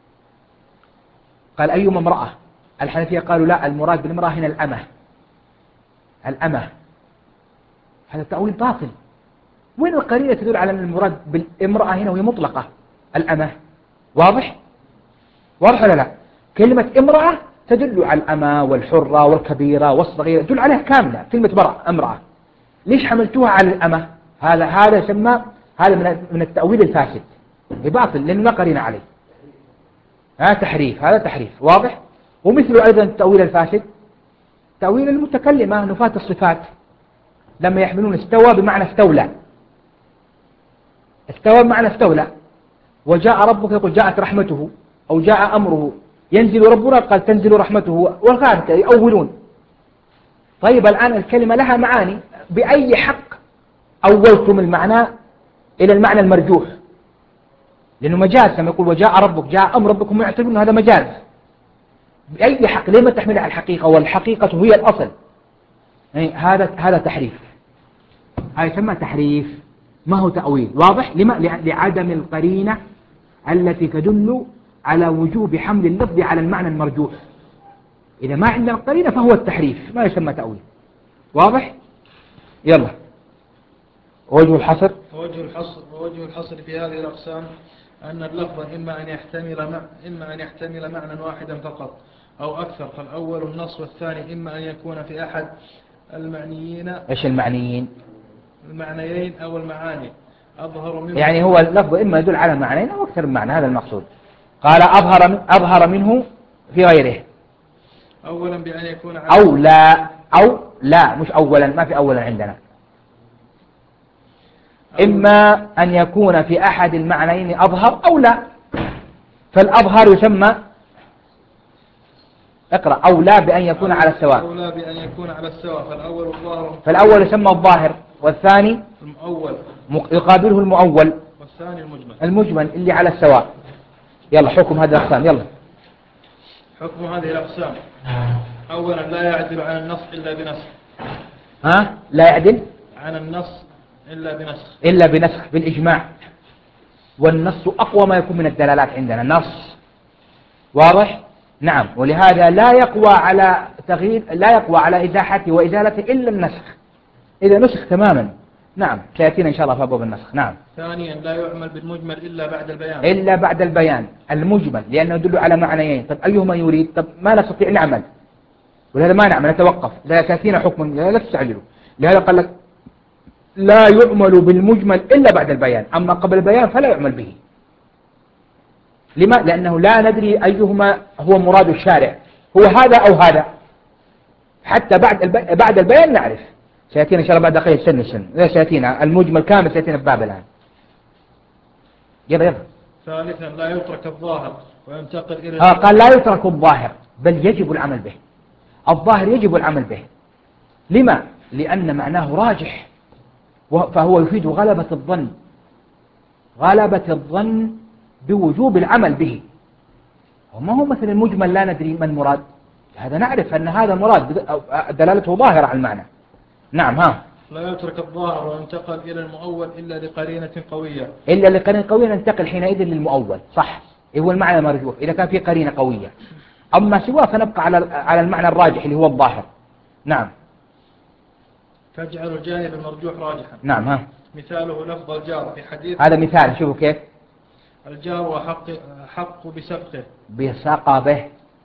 قال أيما امرأة، الحنفية قالوا لا، المراد بالامرأة هنا الأمة. هذا تأويل باطل. وين القرينة تدل على أن المراد بالامرأة هنا وهي مطلقة الأمة؟ واضح ولا لا؟ كلمة امرأة تدل على الأمة والحرة والكبيرة والصغيرة، تدل عليها كاملة كلمة امرأة. ليش حملتوها على الأمة؟ هذا يسمى هذا من التأويل الفاسد، باطل لأنه لا قرينة عليه. هذا تحريف واضح. ومثله أيضا التأويل الفاسد تأويل المتكلمة نفاة الصفات، لما يحملون استوى بمعنى استولى، وجاء ربك يقول جاءت رحمته، أو جاء أمره، ينزل ربنا قال تنزل رحمته، والغالب يؤولون. طيب الآن الكلمة لها معاني، بأي حق أولتم المعنى إلى المعنى المرجوح؟ لأنه مجاز، لما يقول وجاء ربك جاء أمر ربكم يعتبرون هذا مجاز. بأي حق؟ ليه ما تحمل على الحقيقة والحقيقة هي الأصل؟ يعني هذا تحريف، هذا يسمى تحريف، ما هو تأويل. واضح؟ لعدم القرينة التي تدل على وجوب حمل اللفظ على المعنى المرجوح. إذا ما عندنا قرينة فهو التحريف، ما يسمى تأويل. واضح؟ يلا وجه الحصر. ووجه الحصر في هذه الأقسام أن اللفظ إما أن يحتمل معنى واحدا فقط أو أكثر، فالأول النص، والثاني إما أن يكون في أحد المعنيين. إيش المعنيين؟ المعنيين أو المعاني أظهر منه، يعني هو اللفظ إما يدل على معنيين أو أكثر من معنى، هذا المقصود. قال أظهر منه في غيره. أولا بأن يكون على أو لا مش أولا، ما في أولا عندنا. إما أن يكون في أحد المعنيين أظهر أو لا، فالأظهر يسمى اقرأ أو لا بأن يكون على السواء. أو لا بأن يكون على السواء، فالأول يسمى الظاهر، والثاني المؤول يقابله المؤول، والثاني المجمل اللي على السواء. يلا حكم هذه الأقسام. يلا حكم هذه الأقسام: أولا لا يعدل عن النص إلا بنسخ. لا يعدل عن النص إلا بنسخ بالإجماع، والنص أقوى ما يكون من الدلالات عندنا نص. واضح؟ نعم. ولهذا لا يقوى على تغيير، لا يقوى على إزاحته وإزالته إلا النسخ. إذا نسخ تماما نعم سيأتينا إن شاء الله في أبواب النسخ. نعم. ثانيا لا يعمل بالمجمل إلا بعد البيان. إلا بعد البيان المجمل، لأنه يدل على معنيين. طب أيهما يريد؟ طب ما نستطيع نعمل، ولهذا ما نعمل، نتوقف، لا تأتينا حكم، لا تستعجلوا. لهذا قال لك لا يعمل بالمجمل إلا بعد البيان، أما قبل البيان فلا يعمل به. لما؟ لأنه لا ندري أيهما هو مراد الشارع، هو هذا أو هذا، حتى بعد البيان نعرف. سيأتينا إن شاء الله بعد دقيقة سن لا سيأتينا المجمل كامل، سيأتينا في باب الآن. يلا. ثالثا لا يترك الظاهر وينتقل إلى قال لا يترك الظاهر بل يجب العمل به. الظاهر يجب العمل به. لما؟ لأن معناه راجح، فهو يفيد غلبة الظن بوجوب العمل به. وما هو مثل المجمل لا ندري من مراد، هذا نعرف أن هذا مراد دلالته ظاهرة على المعنى. نعم. لا يترك الظاهر وينتقل إلى المؤول إلا لقرينة قوية. ننتقل حينئذ للمؤول، صح، هو المعنى المرجوح إذا كان في قرينة قوية. أما سواه فنبقى على المعنى الراجح اللي هو الظاهر. نعم. تجعل الجانب المرجوح راجحا. نعم. مثاله لفظ الجار في حديث. هذا مثال، شوفوا كيف. الجار وحق بسبقه. بسقبه.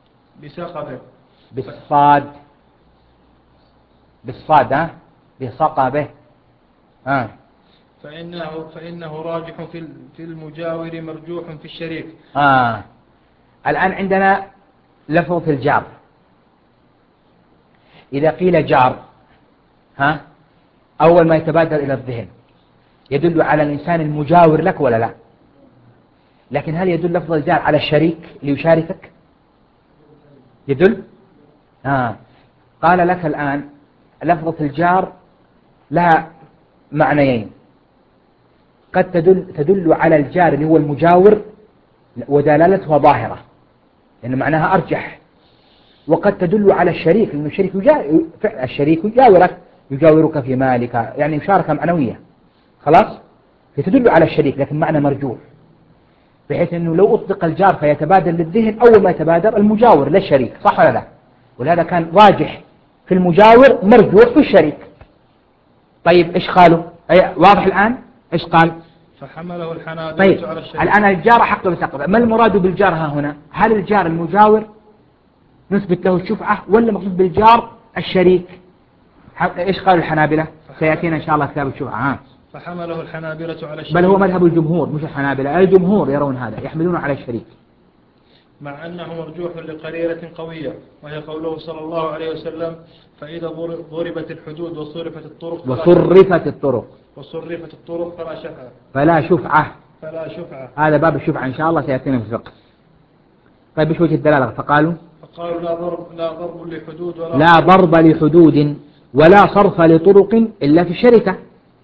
بالصاد. بسقبه. فإنه راجح في المجاور مرجوح في الشريك. الآن عندنا لفظ الجار. إذا قيل جار أول ما يتبادر إلى الذهن يدل على الإنسان المجاور لك ولا لا؟ لكن هل يدل لفظ الجار على الشريك ليشاركك؟ يدل؟ قال لك الآن لفظة الجار لها معنيين، قد تدل على الجار اللي هو المجاور ودلالتها ظاهرة لأن معناها أرجح، وقد تدل على الشريك لأن الشريك يجاورك في مالك، يعني مشاركة معنوية، خلاص، فتدل على الشريك لكن معنى مرجوح، بحيث أنه لو أطلق الجار فيتبادر للذهن أول ما يتبادر المجاور لا الشريك، صح ولا لا؟ ولهذا كان راجح في المجاور مرجوح في الشريك. طيب إيش قالوا؟ واضح الآن؟ إيش قال؟ فحمله الحنابلة طيب على الشريك. الآن الجار حق بسقبه، ما المراد بالجار هنا؟ هل الجار المجاور نثبت له الشفعة ولا مقصود بالجار الشريك؟ إيش قالوا الحنابلة؟ سيأتينا إن شاء الله كتاب الشفعة. فحمله الحنابلة على الشريك، بل هو مذهب الجمهور مش الحنابلة، الجمهور يرون هذا، يحملون على الشريك، مع أنه مرجوح لقرينة قوية وهي قوله صلى الله عليه وسلم فإذا ضربت الحدود وصرفت الطرق فلا شفعة. هذا باب الشفعة إن شاء الله سيأتينا في الفقه. طيب إيش وجه الدلالة؟ فقالوا لا ضرب لحدود ولا صرف لطرق إلا في الشركة.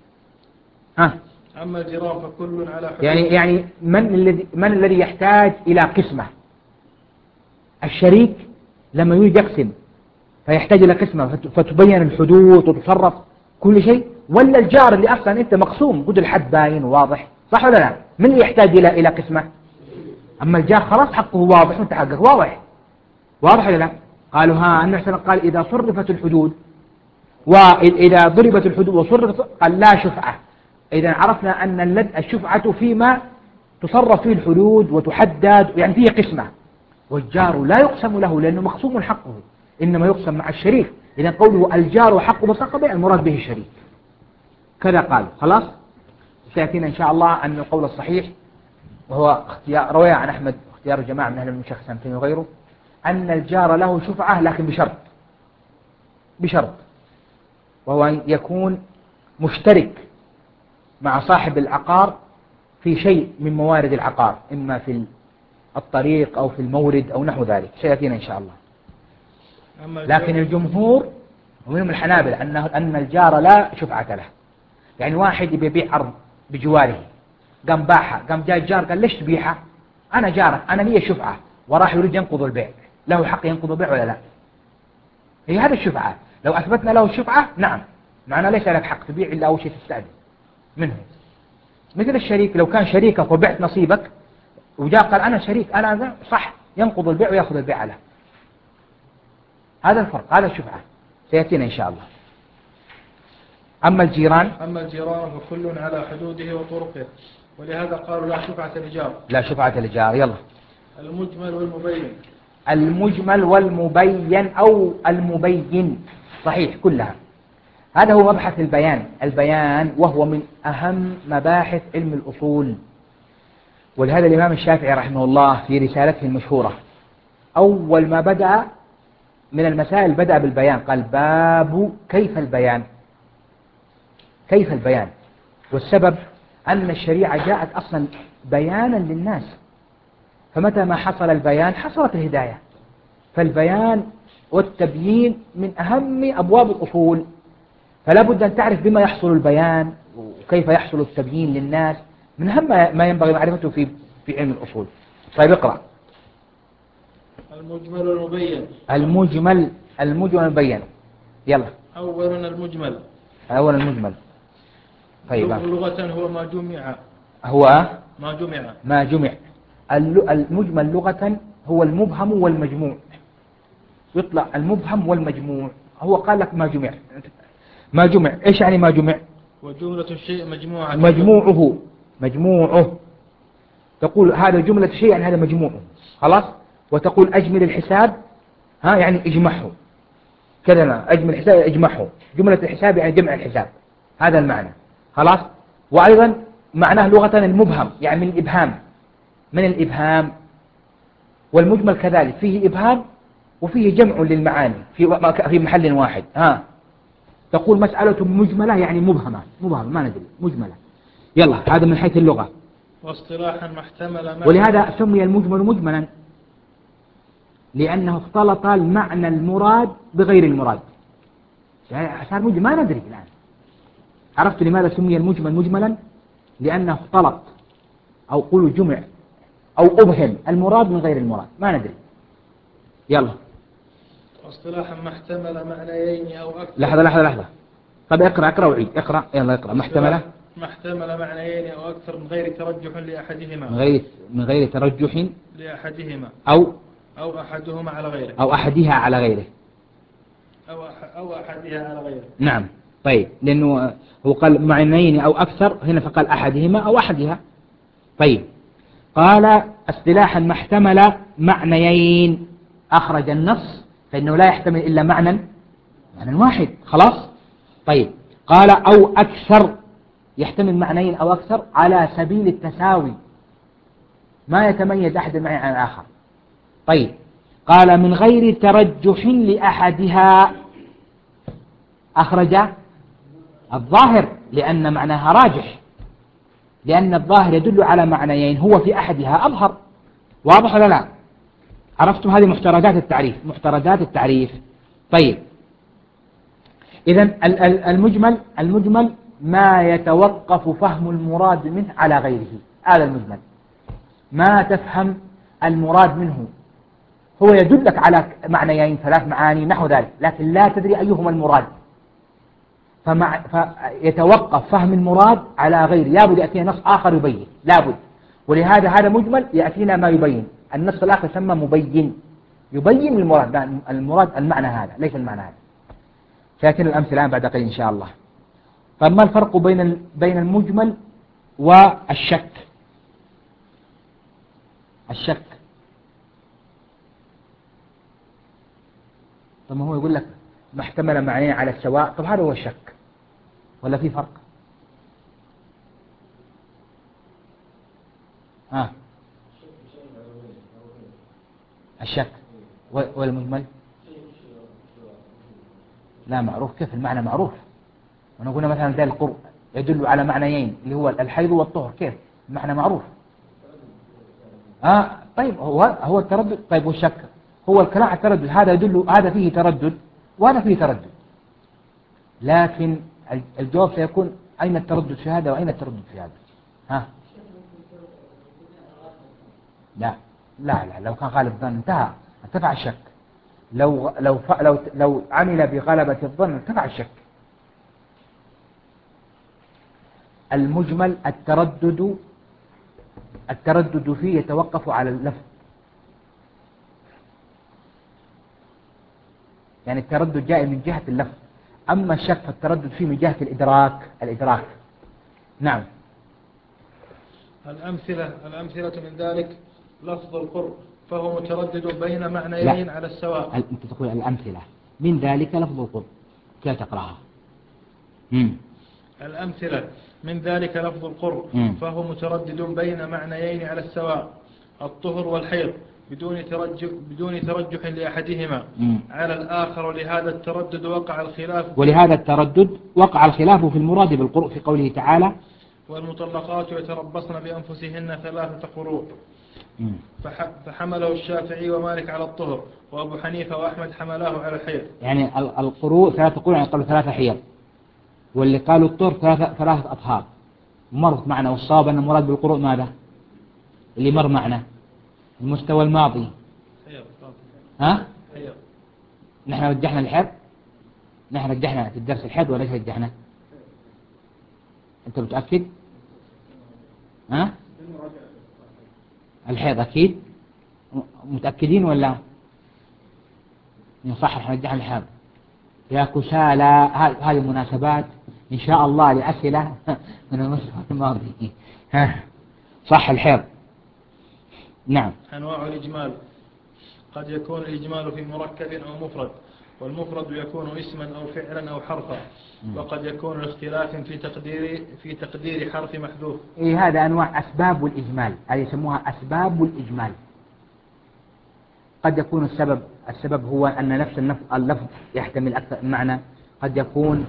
أما الجيران فكل على حدود. يعني من الذي يحتاج إلى قسمة؟ الشريك لما يريد يقسم فيحتاج إلى قسمة فتبين الحدود وتصرف كل شيء، ولا الجار اللي أصلا أنت مقسوم قد الحد باين واضح، صح ولا لا؟ من اللي يحتاج إلى قسمة؟ أما الجار خلاص حقه واضح وانت حقك واضح ولا لا؟ قالوا النبي صلى الله عليه وسلم قال إذا صرفت الحدود وإذا ضربت الحدود وصرفت قال لا شفعة. إذا عرفنا أن الشفعة فيما تصرف فيه الحدود وتحدد، يعني فيه قسمة، والجار لا يقسم له لأنه مقسوم حقه، إنما يقسم مع الشريك. إذا قوله الجار حق بسقبه المراد به الشريك، كذا قال. خلاص سيأتينا إن شاء الله أن القول الصحيح وهو روي عن أحمد اختيار جماعة من أهل المشيخ سنتين وغيره أن الجار له شفعة لكن بشرط وهو أن يكون مشترك مع صاحب العقار في شيء من موارد العقار، إما في الطريق أو في المورد أو نحو ذلك، سيأتينا إن شاء الله. لكن الجمهور ومنهم الحنابلة أن الجار لا شفعة له. يعني واحد يبيع أرض بجواره قام باعها، قام جاء الجار قال ليش تبيعها؟ أنا جارك، أنا لي شفعة، وراح يريد ينقض البيع، له حق ينقض البيع ولا لا؟ هي هذا الشفعة، لو أثبتنا له الشفعة نعم، معنا ليس لك حق تبيع إلا أول شيء تستأذن منه. مثل الشريك، لو كان شريكك وبعت نصيبك وجاء قال أنا شريك، أنا صح، ينقض البيع ويأخذ البيع له. هذا الفرق، هذا الشفعة سيأتينا إن شاء الله. أما الجيران أما الجيران فكل على حدوده وطرقه، ولهذا قالوا لا شفعة للجار. لا شفعة للجار. يلا. المجمل والمبين. المجمل والمبين أو المبين، صحيح كلها. هذا هو مبحث البيان وهو من أهم مباحث علم الأصول. ولهذا الإمام الشافعي رحمه الله في رسالته المشهورة أول ما بدأ من المسائل بدأ بالبيان، قال باب كيف البيان. كيف البيان؟ والسبب أن الشريعة جاءت أصلا بيانا للناس، فمتى ما حصل البيان حصلت الهداية. فالبيان والتبيين من أهم أبواب الأصول، فلا بد أن تعرف بما يحصل البيان وكيف يحصل التبيين للناس، من أهم ما ينبغي معرفته في علم الأصول. طيب اقرأ. المجمل والمبين. المجمل والمبين. يلا. أولا المجمل. أولا المجمل. طيب. لغة هو ما جمع. هو ما جمع. المجمل لغة هو المبهم والمجموع. يطلع المبهم والمجموع. هو قال لك ما جمع. إيش يعني ما جمع؟ وجملة الشيء مجموعة. مجموعه. تقول هذا جملة شيء يعني هذا مجموعه، خلاص. وتقول أجمل الحساب، يعني اجمعه كذا. أجمل الحساب اجمعه. جملة الحساب يعني جمع الحساب، هذا المعنى، خلاص. وأيضا معناه لغة المبهم يعني من الإبهام. والمجمل كذلك فيه إبهام وفيه جمع للمعاني في محل واحد. تقول مسألة مجملة يعني مبهمة ما ندري مجملة. يلا. هذا من حيث اللغة. واصطلاحا ما احتمل معنى. ولهذا سمي المجمل مجملا لأنه اختلط المعنى المراد بغير المراد، يعني صار مجمل ما ندري الآن. عرفت لماذا سمي المجمل مجملا؟ لأنه اختلط أو قولوا جمع أو أبهم المراد من غير المراد، ما ندري. يلا. واصطلاحا ما احتمل معنيين أو أكثر. لحظة. طب اقرأ وعيد. يلا اقرأ. ما احتمل معنيين أو أكثر من غير ترجح لأحدهما. من غير ترجح لأحدهما. أو أحدهما على غيره. أو أحدها على غيره. أو أحدها على غيره. نعم. طيب، لأنه هو قال معنيين أو أكثر هنا، فقال أحدهما أو أحدها. طيب. قال اصطلاحا ما احتمل معنيين، أخرج النص فإنه لا يحتمل إلا معنى واحد، خلاص. طيب. قال أو أكثر، يحتمل معنيين أو أكثر على سبيل التساوي، ما يتميز أحد المعنى عن الآخر. طيب. قال من غير ترجح لأحدها، أخرج الظاهر لأن معناها راجح، لأن الظاهر يدل على معنيين هو في أحدها أظهر. واضح ولا لا؟ عرفتم هذه محترزات التعريف. طيب. إذن المجمل ما يتوقف فهم المراد منه على غيره. هذا المجمل ما تفهم المراد منه، هو يدلك على معنيين 3 معاني نحو ذلك، لكن لا تدري أيهما المراد، فيتوقف فهم المراد على غيره. لابد يأتينا نص آخر يبين، لابد. ولهذا هذا مجمل يأتينا ما يبين. النص الآخر يسمى مبين، يبين المراد المعنى هذا ليس المعنى هذا. سيأتينا الأمثلة الآن بعد قليل إن شاء الله. طيب، ما الفرق بين المجمل والشك؟ طب ما هو يقول لك ما احتمل معنيين على السواء، طب هذا هو الشك ولا في فرق؟ الشك والمجمل لا معروف. كيف المعنى معروف؟ ونقول مثلا زي القرء يدل على معنيين اللي هو الحيض والطهر، كيف المعنى معروف؟ طيب هو التردد. طيب والشك هو الكلام على التردد، هذا يدل، هذا فيه تردد وهذا فيه تردد، لكن الجواب سيكون أين التردد في هذا وأين التردد في هذا؟ لا لو كان غالب الظن انتهى ارتفع الشك. لو عمل بغلبة الظن ارتفع الشك. المجمل التردد فيه يتوقف على اللفظ، يعني التردد جاء من جهة اللفظ. أما الشك فالتردد فيه من جهة الإدراك. نعم. الأمثلة من ذلك لفظ القرب فهو متردد بين معنيين على السواء. أنت تقول الأمثلة من ذلك لفظ القرب، كيف تقرأها؟ الأمثلة من ذلك لفظ القرب فهو متردد بين معنيين على السواء، الطهر والحيض، بدون ترجح لأحدهما على الآخر، ولهذا التردد وقع الخلاف في المراد بالقرء في قوله تعالى: والمطلقات يتربصن بأنفسهن 3 قروء. فحمله الشافعي ومالك على الطهر، وأبو حنيفة وأحمد حملاه على الحيض. يعني القروء 3 قروء، يعني قالوا 3 حيض، واللي قالوا الطهر 3 أطهار. مر معنا، والصواب أن المراد بالقروء ماذا؟ اللي مر معنا المستوى الماضي. ها؟ نحن رجحنا الحيض، نحن رجحنا في الدرس الحيض وليس رجحنا. أنت متأكد؟ ها؟ الحيض أكيد متأكدين ولا؟ صح، نحن رجحنا الحيض. يا كسالى، هذه مناسبات إن شاء الله لأسئلة من المستوى الماضي. صح، الحيض. نعم. أنواع الإجمال: قد يكون الإجمال في مركب أو مفرد، والمفرد يكون اسما أو فعلا أو حرفا، وقد يكون الاختلاف في تقدير حرف محذوف. هذا أنواع أسباب الإجمال، هذه يسموها أسباب الإجمال. قد يكون السبب هو أن نفس اللفظ يحتمل أكثر من معنى. قد يكون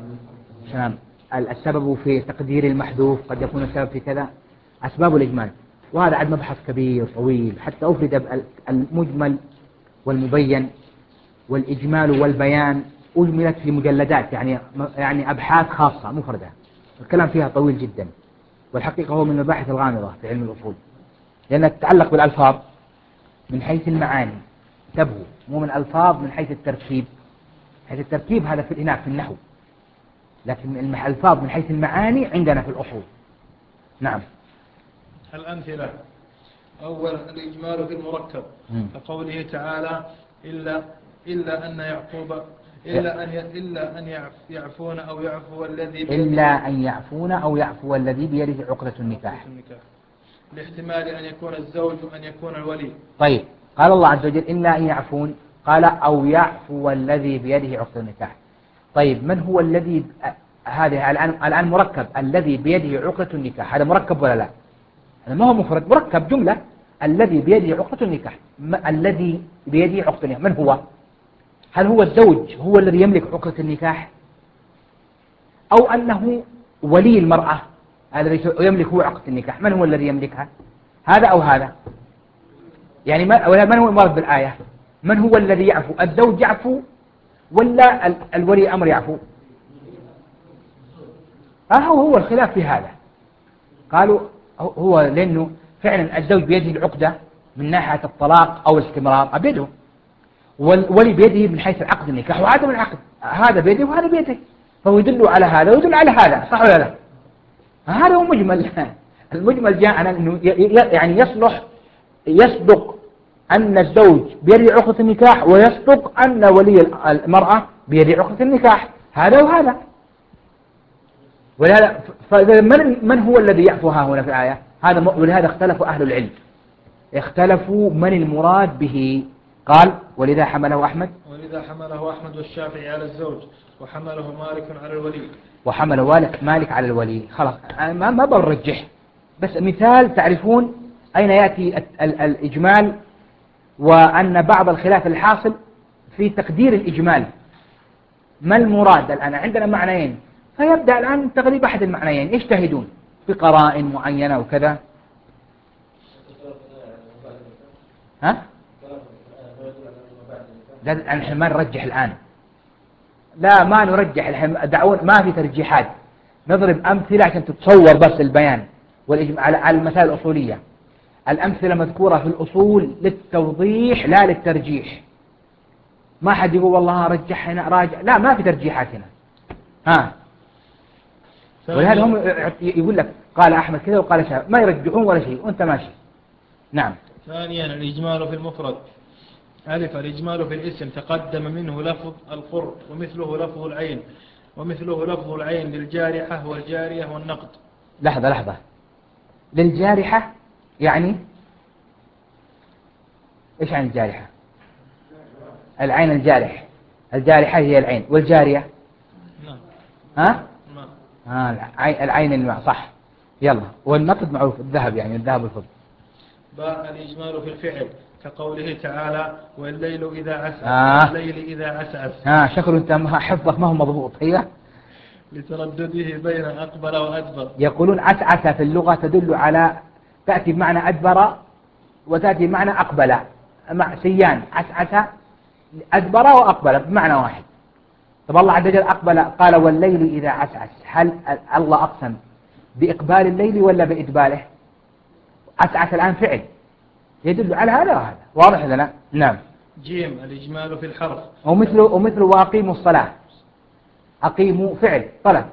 السبب في تقدير المحذوف، قد يكون السبب في كذا. أسباب الإجمال، وهذا عاد مبحث كبير طويل، حتى أفرد المجمل والمبين والإجمال والبيان، أجملت في مجلدات، يعني أبحاث خاصة مفردة، الكلام فيها طويل جدا، والحقيقة هو من المباحث الغامضة في علم الأصول، لأنها تتعلق بالألفاظ من حيث المعاني، تبهو، مو من الألفاظ من حيث التركيب. حيث التركيب هذا في النحو، لكن الألفاظ من حيث المعاني عندنا في الأصول. نعم. الأمثلة: أولا الإجمال في المركب، كقوله تعالى: إلا أن يعقوب إلا أن يعفون أو يعفو الذي بيده إلا أن يعفون أو يعفو الذي بيده عقدة النكاح، لاحتمال أن يكون الزوج وأن يكون الولي. طيب، قال الله عز وجل إلا أن يعفون، قال أو يعفو الذي بيده عقدة النكاح. طيب، من هو الذي هذه الآن مركب الذي بيده عقدة النكاح، هذا مركب ولا لا؟ هذا ما هو مفرد، مركب جملة. الذي بيده عقدة النكاح، الذي بيده عقدة النكاح من هو؟ هل هو الزوج هو الذي يملك عقدة النكاح، أو أنه ولي المرأة الذي يملك هو عقدة النكاح؟ من هو الذي يملكها، هذا أو هذا؟ يعني من هو المراد بالآية؟ من هو الذي يعفو؟ الزوج يعفو ولا الولي أمر يعفو؟ هو الخلاف في هذا. قالوا هو لأنه فعلا الزوج بيده العقدة من ناحية الطلاق أو الاستمرار بيده، والولي بيده من حيث عقد النكاح وعدم العقد، هذا بيده وهذا بيده، فهو يدل على هذا ويدل على هذا، صح ولا لا؟ هذا هو مجمل. المجمل جاءنا أنه يعني يصدق أن الزوج بيده عقدة النكاح، ويصدق أن ولي المرأة بيده عقدة النكاح، هذا وهذا. ولهذا من هو الذي يعفوها هنا في الآية؟ ولهذا اختلفوا أهل العلم، اختلفوا من المراد به. قال ولذا حمله أحمد والشافعي على الزوج، وحمله مالك على الولي. وحمله مالك على الولي. خلاص، ما برجح، بس مثال تعرفون أين يأتي الإجمال، وأن بعض الخلاف الحاصل في تقدير الإجمال. ما المراد الآن؟ عندنا معنيين، فيبدأ الآن تغليب أحد المعنيين، يجتهدون بقرائن معينة وكذا. نحن ما نرجح الآن، لا ما نرجح الحين، دعون ما في ترجيحات، نضرب أمثلة عشان تتصور بس البيان على المسائل الأصولية. الأمثلة مذكورة في الأصول للتوضيح لا للترجيح. ما حد يقول والله رجح هنا راجع، لا، ما في ترجيحات هنا. ولهذا هم يقول لك قال أحمد كذا وقال ما يرجحون ولا شيء وأنت ماشي. نعم. ثانيا الإجمال في المفرد، ألف الإجمال في الاسم تقدم منه لفظ القرب ومثله لفظ العين، ومثله لفظ العين للجارحة والجارية والنقد. لحظة للجارحة يعني إيش عن الجارحة؟ العين الجارحة هي العين، والجارية نعم. ها؟ نعم. العين الماء صح. يلا، والنقد معروف الذهب، يعني الذهب والفضة. باء الإجمال في الفعل كقوله تعالى والليل إذا عسعس والليل إذا عسعس. شكرا أنت حفظك ما هو مضبوط. هي لتردده بين أقبل وأدبر. يقولون عسعس في اللغة تدل على، تأتي بمعنى أدبر وتأتي بمعنى أقبل، مع سيان عسعس أدبر وأقبل بمعنى واحد. طب الله عز وجل أقبل قال والليل إذا عسعس، هل الله أقسم بإقبال الليل ولا بإدباره؟ عسعس الآن فعل يدل على هذا وهذا، واضح لنا؟ نعم. جيم الإجمال في الحرف ومثل وأقيموا الصلاة، أقيموا فعل طلب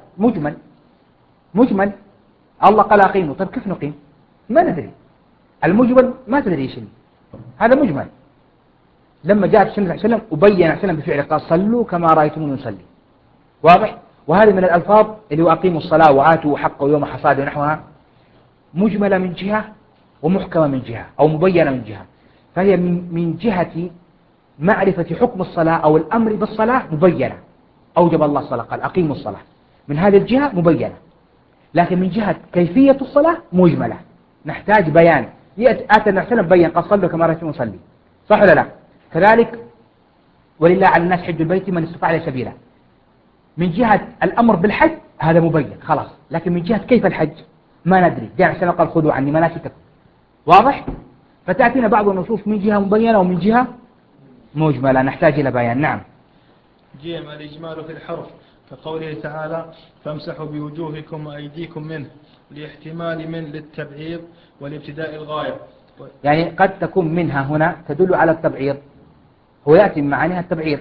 مجمل. الله قال أقيموا، طيب كيف نقيم؟ ما ندري، المجمل ما تدري ايش هذا مجمل. لما جاء النبي صلى الله عليه وسلم وبين وسلم بفعله قال صلوا كما رأيتموني نصلي، واضح. وهذه من الألفاظ اللي وأقيموا الصلاة وآتوا حقه يوم حصاد ونحوها، مجملة من جهة ومحكمة من جهة أو مبينة من جهة، فهي من جهة معرفة حكم الصلاة أو الأمر بالصلاة مبينة، أوجب الله الصلاة قال أقيموا الصلاة، من هذه الجهة مبينة. لكن من جهة كيفية الصلاة مجملة، نحتاج بيان. آتى النبي صلى الله عليه وسلم بين قال صلوا كما رأيتم نصلي، صح ولا لا؟ كذلك ولله على الناس حج البيت من استطاع إليه سبيلا، من جهة الأمر بالحج هذا مبين خلاص، لكن من جهة كيف الحج ما ندري. جاء النبي قال خذوا عني مناسككم، واضح. فتأتينا بعض النصوص من جهة مبينة ومن جهة مجملة، نحتاج إلى بيان. نعم. جيم الإجمال في الحرف كقوله تعالى فامسحوا بوجوهكم وأيديكم منه، لاحتمال من للتبعيض والابتداء الغاية. يعني قد تكون منها هنا تدل على التبعيض، هو يأتي من معانيها التبعيض،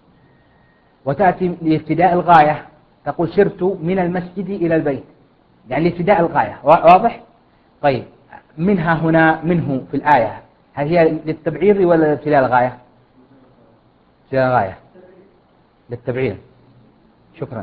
وتأتي لابتداء الغاية، تقول سرت من المسجد إلى البيت، يعني لابتداء الغاية، واضح. طيب منها هنا منه في الآية، هل هي للتبعيض ولا لابتداء الغاية؟ ابتداء الغاية للتبعيض. شكرا.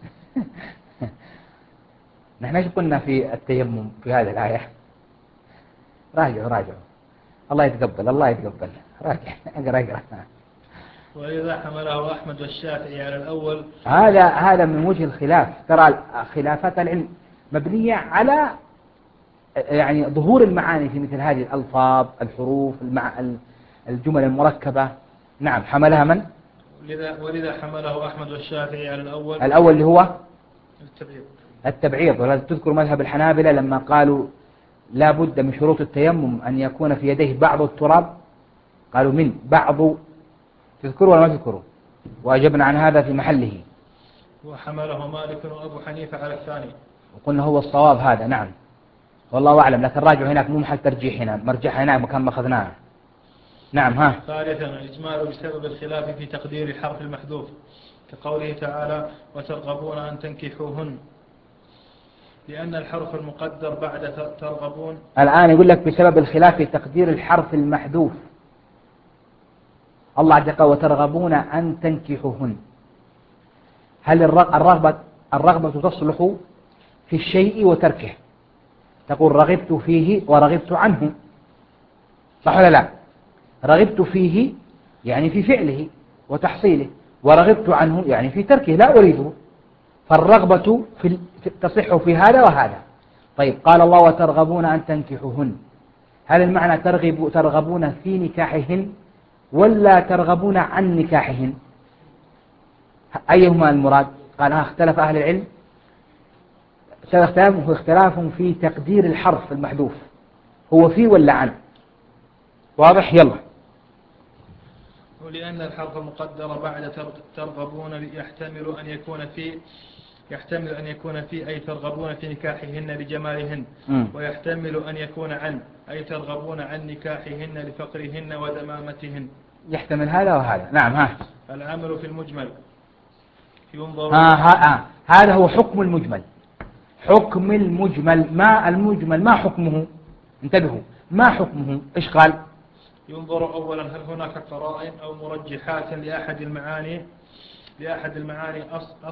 نحن ايش قلنا في التيمم في هذه الآية؟ راجعوا الله يتقبل راجع اقرأ. وإذا حمله أحمد والشافعي على الأول، هذا من وجه الخلاف. ترى خلافات العلم مبنية على يعني ظهور المعاني في مثل هذه الألفاظ الحروف الجمل المركبة. نعم. حملها من؟ ولذا حمله أحمد والشافعي على الأول اللي هو التبعيض. ولا تذكر مذهب الحنابلة لما قالوا لا بد من شروط التيمم أن يكون في يديه بعض التراب، قالوا من بعض، تذكروا ولا ما تذكروا؟ وأجبنا عن هذا في محله. وحمله مالك وأبو حنيفة على الثاني، وقلنا هو الصواب هذا. نعم والله أعلم، لكن راجع هناك مو محل ترجيحنا، مرجعها هناك مكان ما أخذناها. نعم. ها. ثالثا الإجمال بسبب الخلاف في تقدير الحرف المحذوف كقوله تعالى وترغبون أن تنكحوهن، لأن الحرف المقدر بعد ترغبون. الآن يقول لك بسبب الخلاف في تقدير الحرف المحذوف، الله عز وجل وترغبون أن تنكحوهن، هل الرغبة تصلح في الشيء وتركه؟ تقول رغبت فيه ورغبت عنه، صح ولا لا؟ رغبت فيه يعني في فعله وتحصيله، ورغبت عنه يعني في تركه لا أريده، فالرغبة تصح في هذا وهذا. طيب قال الله وترغبون أن تنكحوهن، هل المعنى ترغبون في نكاحهن ولا ترغبون عن نكاحهن؟ أيهما المراد؟ قال اختلف أهل العلم، اختلاف في تقدير الحرف المحذوف، هو في ولا عن؟ واضح. يلا. ولأن الحرف المقدر بعد ترغبون يحتمل أن يكون في أي ترغبون في نكاحهن لجمالهن، ويحتمل أن يكون عن أي ترغبون عن نكاحهن لفقرهن ودمامتهن، يحتمل هذا وهذا. نعم. ها. العمل في المجمل ينظر. هذا هو حكم المجمل. حكم المجمل ما حكمه؟ انتبهوا، ما حكمه؟ إيش قال؟ ينظر أولا هل هناك قرائن أو مرجحات لأحد المعاني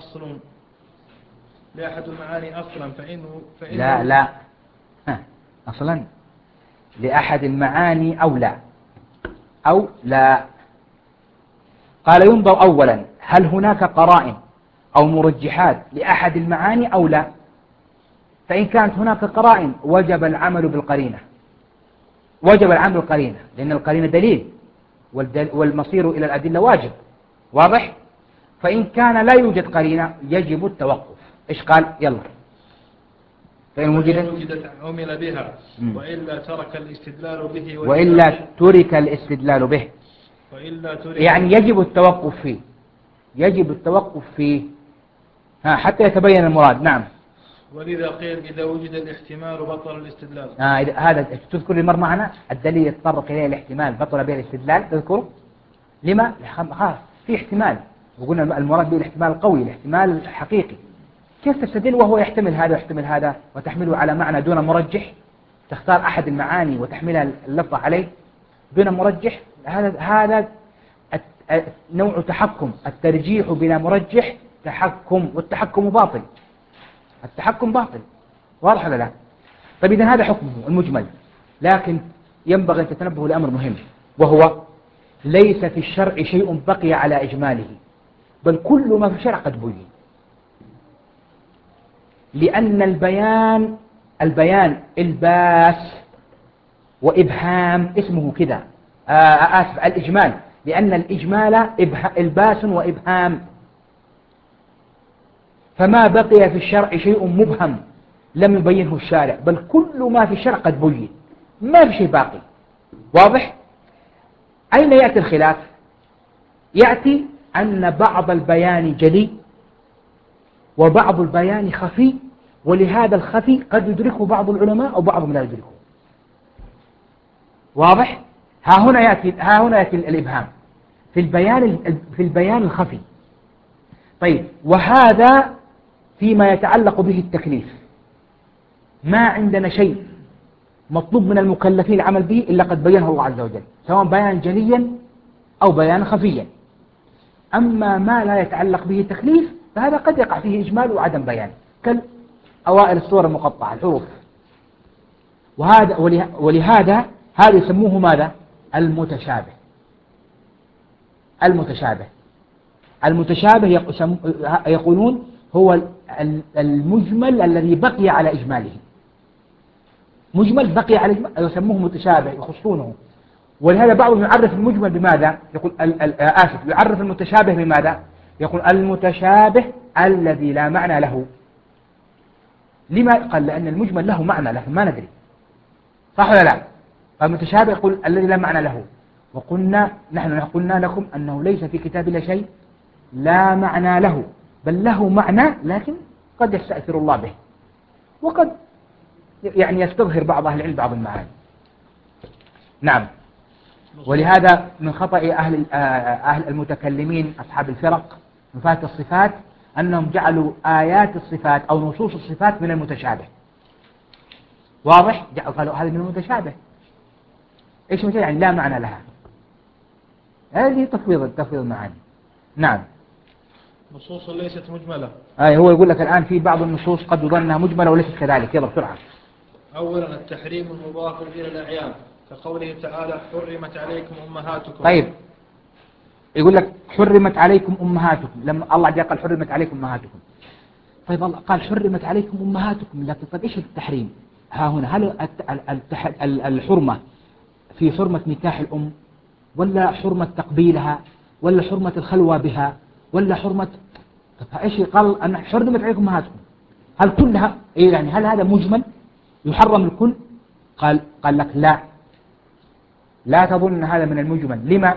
أصلا فإنه لا أصلا لأحد المعاني أو لا. قال ينظر أولا هل هناك قرائن أو مرجحات لأحد المعاني أو لا. فإن كانت هناك قرائن وجب العمل بالقرينة، لأن القرينة دليل، والمصير إلى الأدلة واجب. واضح؟ فإن كان لا يوجد قرينة يجب التوقف. إيش قال؟ يلا. فإن وجدت عمل بها وإلا ترك الاستدلال به يعني يجب التوقف فيه حتى يتبين المراد. نعم. ولذا قيل إذا وجد الاحتمال بطل الاستدلال. هذا تذكر لي مر معنا الدليل يتطرق إليه الاحتمال بطل به الاستدلال. تذكر لما؟ في احتمال، وقلنا المراد به الاحتمال القوي، الاحتمال الحقيقي. كيف تستدل وهو يحتمل هذا ويحتمل هذا وتحمله على معنى دون مرجح؟ تختار أحد المعاني وتحملها اللفظة عليه دون مرجح. هذا نوع تحكم. الترجيح بلا مرجح تحكم، والتحكم باطل. التحكم باطل. واضح ولا لا؟ طيب إذن هذا حكمه المجمل. لكن ينبغي أن تتنبهوا لأمر مهم، وهو ليس في الشرع شيء بقي على إجماله، بل كل ما في الشرع قد بين. لأن البيان الباس وإبهام اسمه كذا. الإجمال، لأن الإجمال الباس وإبهام. فما بقي في الشرع شيء مبهم لم يبينه الشارع، بل كل ما في الشرع قد بين، ما في شيء باقي. واضح؟ أين يأتي الخلاف؟ يأتي أن بعض البيان جلي وبعض البيان خفي، ولهذا الخفي قد يدركه بعض العلماء أو بعضهم لا يدركه. واضح؟ ها هنا يأتي الإبهام في البيان الخفي. طيب، وهذا فيما يتعلق به التكليف. ما عندنا شيء مطلوب من المكلفين العمل به إلا قد بينه الله عز وجل، سواء بيانا جليا أو بيانا خفيا. أما ما لا يتعلق به التكليف فهذا قد يقع فيه إجمال وعدم بيان، كالأوائل الصور المقطعة الحروف. ولهذا هذا يسموه ماذا؟ المتشابه يقولون هو المجمل الذي بقي على إجماله. مجمل بقي على إجماله يسموه متشابه، يخصونه. ولهذا بعضهم يعرف المجمل بماذا؟ يقول يعرف المتشابه بماذا؟ يقول المتشابه الذي لا معنى له. لما؟ قال لأن المجمل له معنى لكن ما ندري. صح ولا لا؟ المتشابه يقول الذي لا معنى له. نحن قلنا لكم أنه ليس في كتاب الله شيء لا معنى له، بل له معنى لكن قد يستأثر الله به، وقد يستظهر بعض أهل العلم بعض المعاني. نعم. ولهذا من خطأ أهل المتكلمين أصحاب الفرق نفاة الصفات أنهم جعلوا آيات الصفات أو نصوص الصفات من المتشابه. واضح؟ قالوا هذا من المتشابه. إيش متى؟ يعني لا معنى لها. هذه تفويض المعاني. نعم. نصوص ليست مجملة. هو يقول لك الآن في بعض النصوص قد يظن أنها مجملة وليست كذلك. يلا بسرعة. أولا التحريم المضاف إلى الأعيان كقوله تعالى حرمت عليكم أمهاتكم. طيب، يقول لك حرمت عليكم أمهاتكم. لما الله جاء قال حرمت عليكم أمهاتكم، طيب الله قال حرمت عليكم أمهاتكم، لكن طيب إيش التحريم؟ ها هنا هل الحرمة في حرمة نكاح الأم، ولا حرمة تقبيلها، ولا حرمة الخلوة بها، ولا حرمة إيش؟ قال أن حرمت عليكم أمهاتكم، هل كلها يعني هل هذا مجمل يحرم الكل؟ قال لك لا تظن هذا من المجمل. لما؟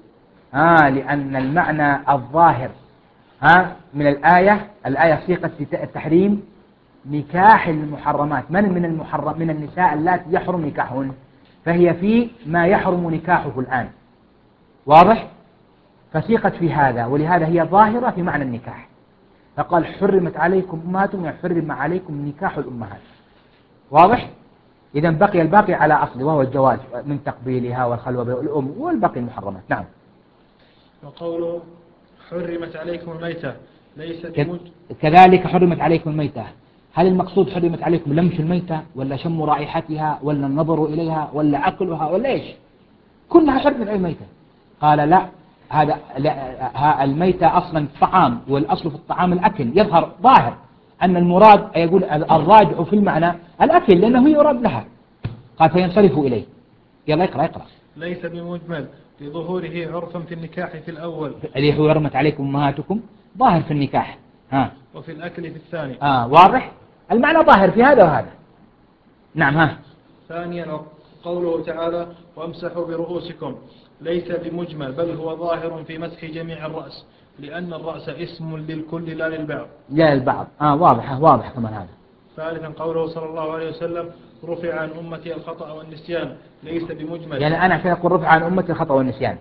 لأن المعنى الظاهر من الآية صيغة التحريم نكاح المحرمات. من النساء اللاتي يحرم نكاحهن، فهي في ما يحرم نكاحه الآن. واضح؟ فسيقت في هذا، ولهذا هي ظاهرة في معنى النكاح. فقال حرمت عليكم أمهاتكم، يعني حرم عليكم نكاح الأمهات. واضح؟ إذا بقي الباقي على أصله وهو الجواز من تقبيلها والخلوة بالأم والباقي المحرمات. نعم. وقوله حرمت عليكم الميتة ليس كذلك حرمت عليكم الميتة، هل المقصود حرمت عليكم لمس الميتة ولا شم رائحتها ولا النظر إليها ولا أكلها ولا إيش؟ كلها حرمت على الميتة. قال لا، هذا لا، الميتة أصلا طعام، والأصل في الطعام الأكل، يظهر ظاهر أن المراد يقول الراجع في المعنى الأكل لأنه يراد لها. قال فينصرفوا إليه. يلا اقرأ. ليس بمجمل لظهوره عرفا في النكاح في الأول اللي هو حرمت عليكم أمهاتكم ظاهر في النكاح، وفي الأكل في الثاني. واضح المعنى ظاهر في هذا وهذا. نعم. ثانيا قوله تعالى وامسحوا برؤوسكم ليس بمجمل بل هو ظاهر في مسح جميع الرأس لأن الرأس اسم للكل لا للبعض. لا للبعض. واضح كمان هذا. ثالثا قوله صلى الله عليه وسلم رفع عن أمتي الخطأ والنسيان ليس بمجمل. يعني أنا عشان أقول رفع عن أمتي الخطأ والنسيان،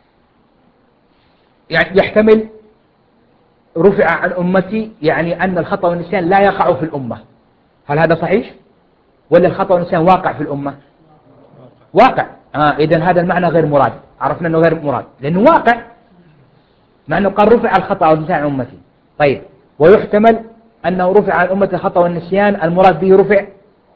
يعني يحتمل رفع عن أمتي يعني أن الخطأ والنسيان لا يقع في الأمة. هل هذا صحيح؟ ولا الخطأ والنسيان واقع في الأمة؟ واقع. إذن هذا المعنى غير مراد. عرفنا أنه غير مراد لأنه واقع، مع أنه قال رفع الخطأ والنسيان عن أمتي. طيب، ويحتمل أنه رفع عن أمتي الخطأ والنسيان المراد به رفع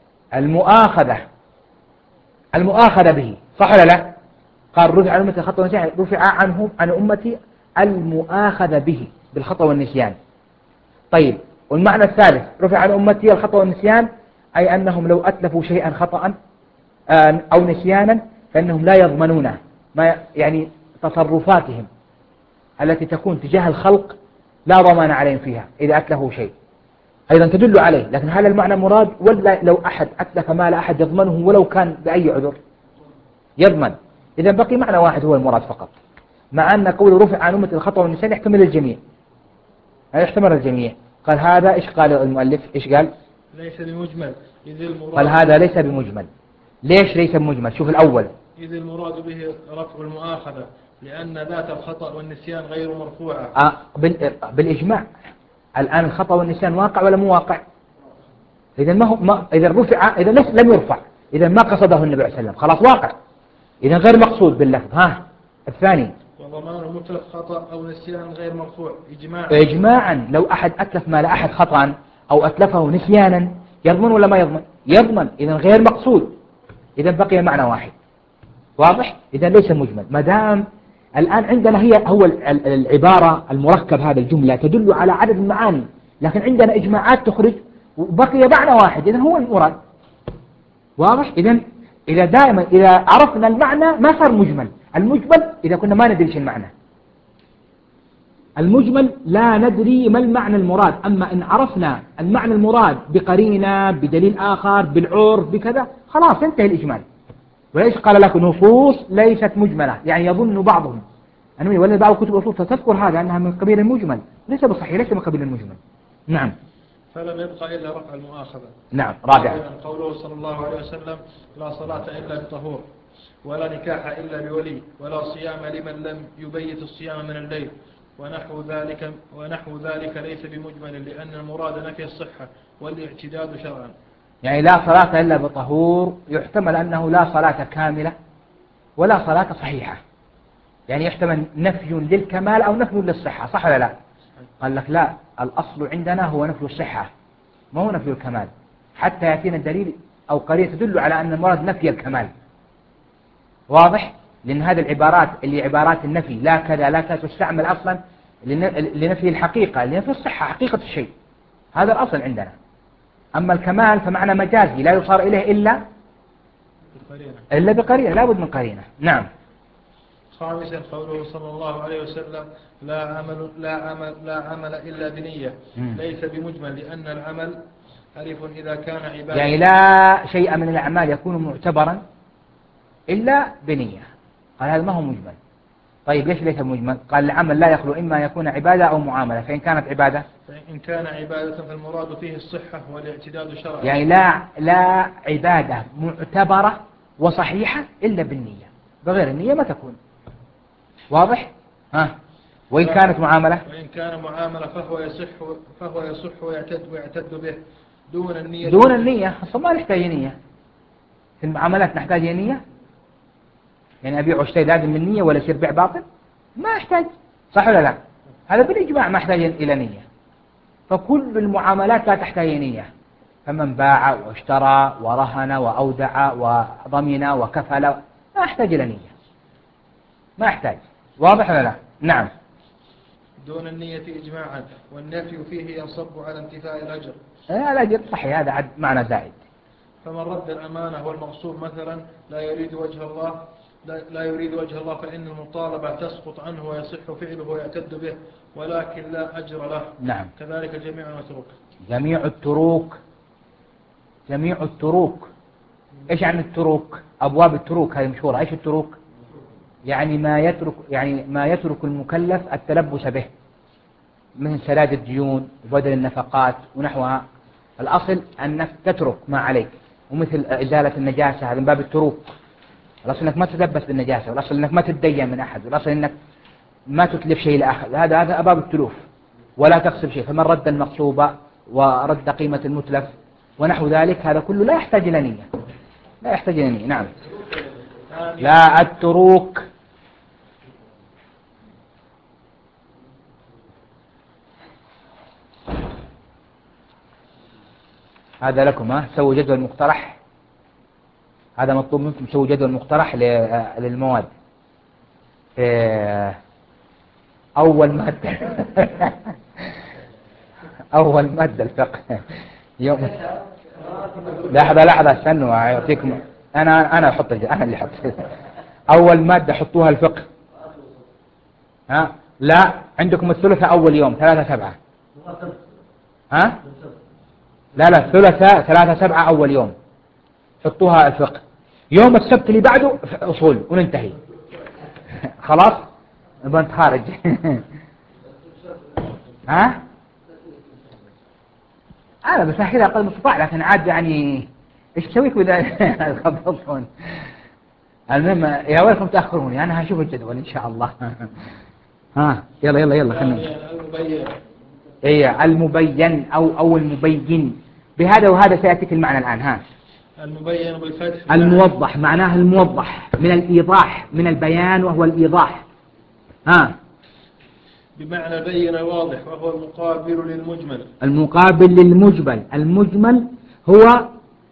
المؤاخذة به، صح ولا لا؟ قال رفع عن أمتي الخطأ والنسيان، رفع عن أمتي المؤاخذة به بالخطأ والنسيان. طيب، والمعنى الثالث رفع عن أمتي الخطأ والنسيان أي أنهم لو أتلفوا شيئا خطأ أو نسيانا فإنهم لا يضمنونه، ما يعني تصرفاتهم التي تكون تجاه الخلق لا ضمان عليهم فيها إذا أتلفوا شيء، أيضا تدل عليه. لكن هل المعنى مراد؟ ولا لو أحد أتلف مال أحد يضمنه ولو كان بأي عذر يضمن؟ إذا بقي معنى واحد هو المراد فقط، مع أن قول رفع عن أمة الخطأ والنسيان يحتمل الجميع. قال هذا إيش قال المؤلف؟ إيش قال؟ ليس بمجمل إذ المراد. قال هذا ليس بمجمل. ليش ليس بمجمل؟ شوف الأول. إذ المراد به رفع المؤاخذة لأن ذات الخطأ والنسيان غير مرفوعة. بالإجماع الآن الخطأ والنسيان واقع ولا مو واقع؟ إذا إذا رفع، إذا لم يرفع، إذا ما قصده النبي عليه وسلم، خلاص واقع، إذا غير مقصود باللفظ. الثاني وضمان المتلف خطأ أو نسيان غير مرفوع إجماعا. لو أحد أتلف مال أحد خطأ أو أتلفه نسيانا يضمن ولا ما يضمن؟ يضمن، إذا غير مقصود، إذا بقي معنى واحد. واضح؟ إذا ليس مجمل. ما دام الآن عندنا هو العبارة المركب هذا الجملة تدل على عدد المعاني، لكن عندنا إجماعات تخرج وبقي معنى واحد، إذا هو المراد. واضح؟ إذا دائما إذا عرفنا المعنى ما صار مجمل. المجمل إذا كنا ما ندري شو المعنى، المجمل لا ندري ما المعنى المراد. أما إن عرفنا المعنى المراد بقرينة بدليل آخر بالعرف بكذا خلاص انتهى الإجمال. وليش قال لك نصوص ليست مجملة، يعني يظن بعضهم ولا بعض كتب الأصول تذكر هذا أنها من قبيل المجمل، ليس بصحيح، ليس من قبيل المجمل. نعم. فلم يبقى إلا رفع المؤاخذة. نعم. رابعا قوله صلى الله عليه وسلم لا صلاة إلا بطهور ولا نكاح إلا بولي ولا صيام لمن لم يبيت الصيام من الليل ونحو ذلك ليس بمجمل لأن المراد نفي الصحة والاعتداد شرعا. يعني لا صلاة إلا بطهور يحتمل أنه لا صلاة كاملة ولا صلاة صحيحة، يعني يحتمل نفي للكمال أو نفي للصحة، صح ولا لا؟ قال لك لا، الأصل عندنا هو نفي الصحة ما هو نفي الكمال، حتى يأتينا الدليل أو قرينة تدل على أن المراد نفي الكمال. واضح؟ لأن هذه العبارات اللي عبارات النفي لا كذا لا كذا تستعمل أصلا لنفي الحقيقة، لنفي الصحة، حقيقة الشيء، هذا الأصل عندنا. أما الكمال فمعنى مجازي لا يصار إليه إلا بقرينة، لا بد من قرينة. نعم. خامسا قوله صلى الله عليه وسلم لا عمل إلا بنية ليس بمجمل لأن العمل ألف إذا كان عبادة، يعني لا شيء من الأعمال يكون معتبرا إلا بنية. قال هذا ما هو مجمل. طيب ليش ليس مجمل؟ قال العمل لا يخلو إما يكون عبادة أو معاملة، فإن كانت عبادة فإن كان عبادة فالمراد فيه الصحة والاعتداد شرعا، يعني لا عبادة معتبرة وصحيحة إلا بالنية، بغير النية ما تكون. واضح؟ وإن كانت معاملة فهو يصح ويعتد به دون النية. أصلا ما نحتاج نية، في المعاملات نحتاج إلى نية؟ يعني أبيع واشتري لازم من نية ولا يصير بيع باطل؟ ما يحتاج، صح ولا لا؟ هذا بالإجماع ما يحتاج إلى نية. فكل المعاملات لا تحتاج إلى نية. فمن باع واشترى ورهن وأودع وضمن وكفل ما يحتاج إلى نية، ما يحتاج. واضح ولا لا؟ نعم. دون النية إجماعا، والنفي فيه ينصب على انتفاء الأجر. الأجر صحيح، هذا معنى زائد. فمن رد الأمانة والمغصوب مثلا لا يريد وجه الله، لا يريد وجه الله، فإن المطالبة تسقط عنه ويصح فعله ويعتد به، ولكن لا أجر له. نعم. كذلك جميع المتروك. جميع التروك. إيش يعني التروك؟ أبواب التروك هذه مشهورة. إيش التروك؟ يعني ما يترك المكلف التلبس به، من سداد الديون وبذل النفقات ونحوها. الأصل أنك تترك ما عليك، ومثل إزالة النجاسة، هذا من باب التروك. الأصل أنك ما تتلبس بالنجاسة، والأصل أنك ما تتدين من أحد، والأصل أنك ما تتلف شيء لأحد. هذا باب التلوف، ولا تغصب شيء. فمن رد المغصوبة ورد قيمة المتلف ونحو ذلك، هذا كله لا يحتاج إلى نية، لا يحتاج إلى نية. نعم. لا التروك. هذا لكم، سووا جدول مقترح. هذا مطلوب منكم، سووا جدول مقترح للمواد. أول مادة أول مادة الفقه يوم. لحظة استنوا أعطيكم. أنا أحط، أنا اللي أحط. أول مادة حطوها الفقه. لا، عندكم الثلاثاء أول يوم 3/7. لا الثلاثاء 3/7 أول يوم حطوها الفقه. يوم السبت اللي بعده أصول وننتهي خلاص، نبغى نتخارج. أنا بسهلها قدر المستطاع، لكن عاد يعني إيش تسويك بذا؟ خبطون. المهم يا ويلكم تأخروني، أنا هشوف الجدول إن شاء الله. يلا خلنا. المبين أو المبين، بهذا وهذا سيأتيك المعنى الآن. المبين بالفتح. الموضح معناه الموضح، من الإيضاح، من البيان وهو الإيضاح. بمعنى البين الواضح، وهو المقابل للمجمل. المجمل هو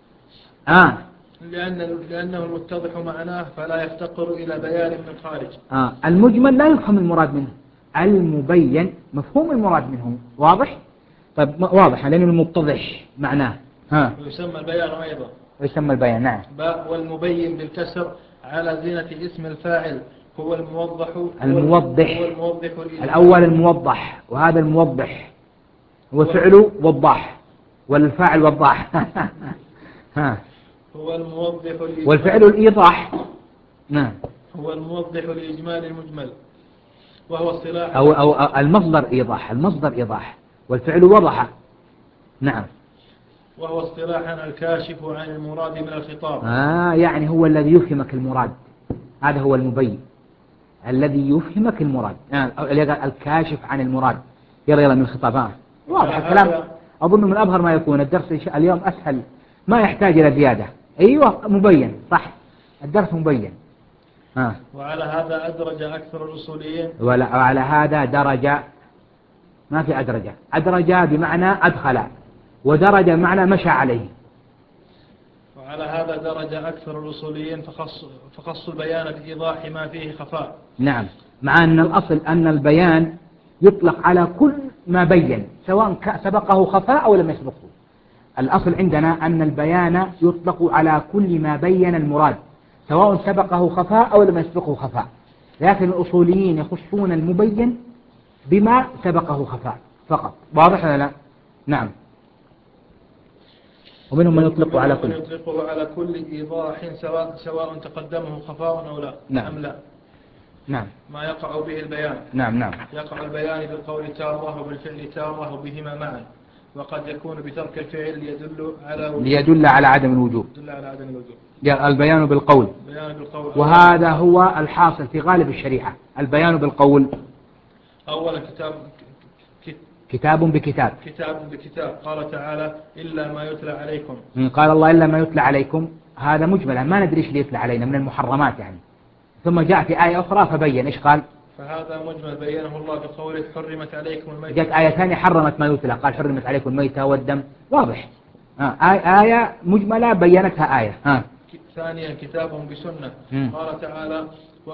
لأنه المتضح معناه، فلا يفتقر إلى بيان من الخارج. المجمل لا يفهم المراد منه، المبين مفهوم المراد منه. واضح؟ طيب واضح، لأنه المتضح معناه. ويسمى البيان أيضا. ويسمى البيان. نعم. والمبين بالكسر على زينة اسم الفاعل هو الموضح. الأول الموضح، وهذا الموضح هو فعله وضاح، والفاعل وضاح. هو الموضح والفعل الإيضاح. نعم. هو الموضح لإجمال المجمل، وهو اصطلاح أو المصدر إيضاح، والفعل وضح. نعم. وهو اصطلاحا الكاشف عن المراد من الخطاب. يعني هو الذي يفهمك المراد، هذا هو المبين الذي يفهمك المراد. الكاشف عن المراد. يلا من الخطاب. واضح الكلام. أظن من أبهر ما يكون الدرس اليوم أسهل، ما يحتاج إلى زيادة. أيوة مبين، صح، الدرس مبين. وعلى هذا أدرج أكثر الأصوليين. وعلى هذا درجة، ما في أدرج بمعنى أدخل، ودرجة بمعنى مشى عليه. وعلى هذا درج أكثر الأصوليين فخص البيان بإيضاح ما فيه خفاء. نعم، مع أن الأصل أن البيان يطلق على كل ما بين، سواء سبقه خفاء أو لم يسبقه. الأصل عندنا أن البيان يطلق على كل ما بين المراد، سواء سبقه خفاء أو لم يسبقه خفاء. لكن الأصوليين يخصون المبين بما سبقه خفاء فقط. واضح ولا لا؟ نعم. ومنهم من يطلقه على كل إيضاح، سواء تقدمه خفاء أو لا. نعم. أم لا. نعم. ما يقع به البيان. نعم. يقع البيان بالقول تارة وبالفعل تارة وبهما معا، وقد يكون بترك الفعل ليدل على عدم الوجوب. البيان بالقول. وهذا هو الحاصل في غالب الشريعة، البيان بالقول. أولا كتاب بكتاب. قال تعالى إلا ما يتلى عليكم. قال الله إلا ما يتلى عليكم، هذا مجمل ما ندري ايش اللي يطلع علينا من المحرمات يعني. ثم جاء في آية أخرى فبين إيش قال؟ فهذا مجمل بينه الله بقوله حرمت عليكم الميتة. جاءت آية ثانية حرمت ما يتلى، قال حرمت عليكم الميتة والدم، واضح. آية مجملة بينتها آية. ثانيا كتاب بسنة. قال تعالى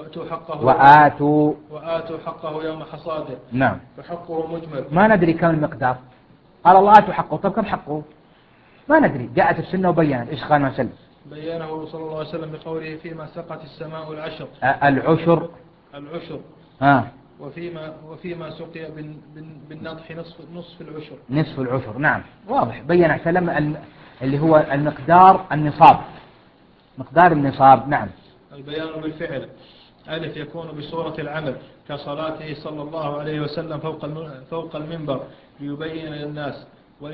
وآتوا حقه يوم حصاده. نعم. فحقه مجمل ما ندري كم المقدار. قال الله آتوا حقه، طب كم حقه؟ ما ندري. جاءت السنة وبينت إيش قال ما سلم؟ بينه صلى الله عليه وسلم بقوله فيما سقت السماء العشر. العشر. وفيما سقي بالنضح نصف العشر. نصف العشر. نعم واضح. بين سلم اللي هو المقدار النصاب، مقدار النصاب. نعم. البيان بالفعل. ألف يكون بصورة العمل كصلاته صلى الله عليه وسلم فوق المنبر ليبين للناس.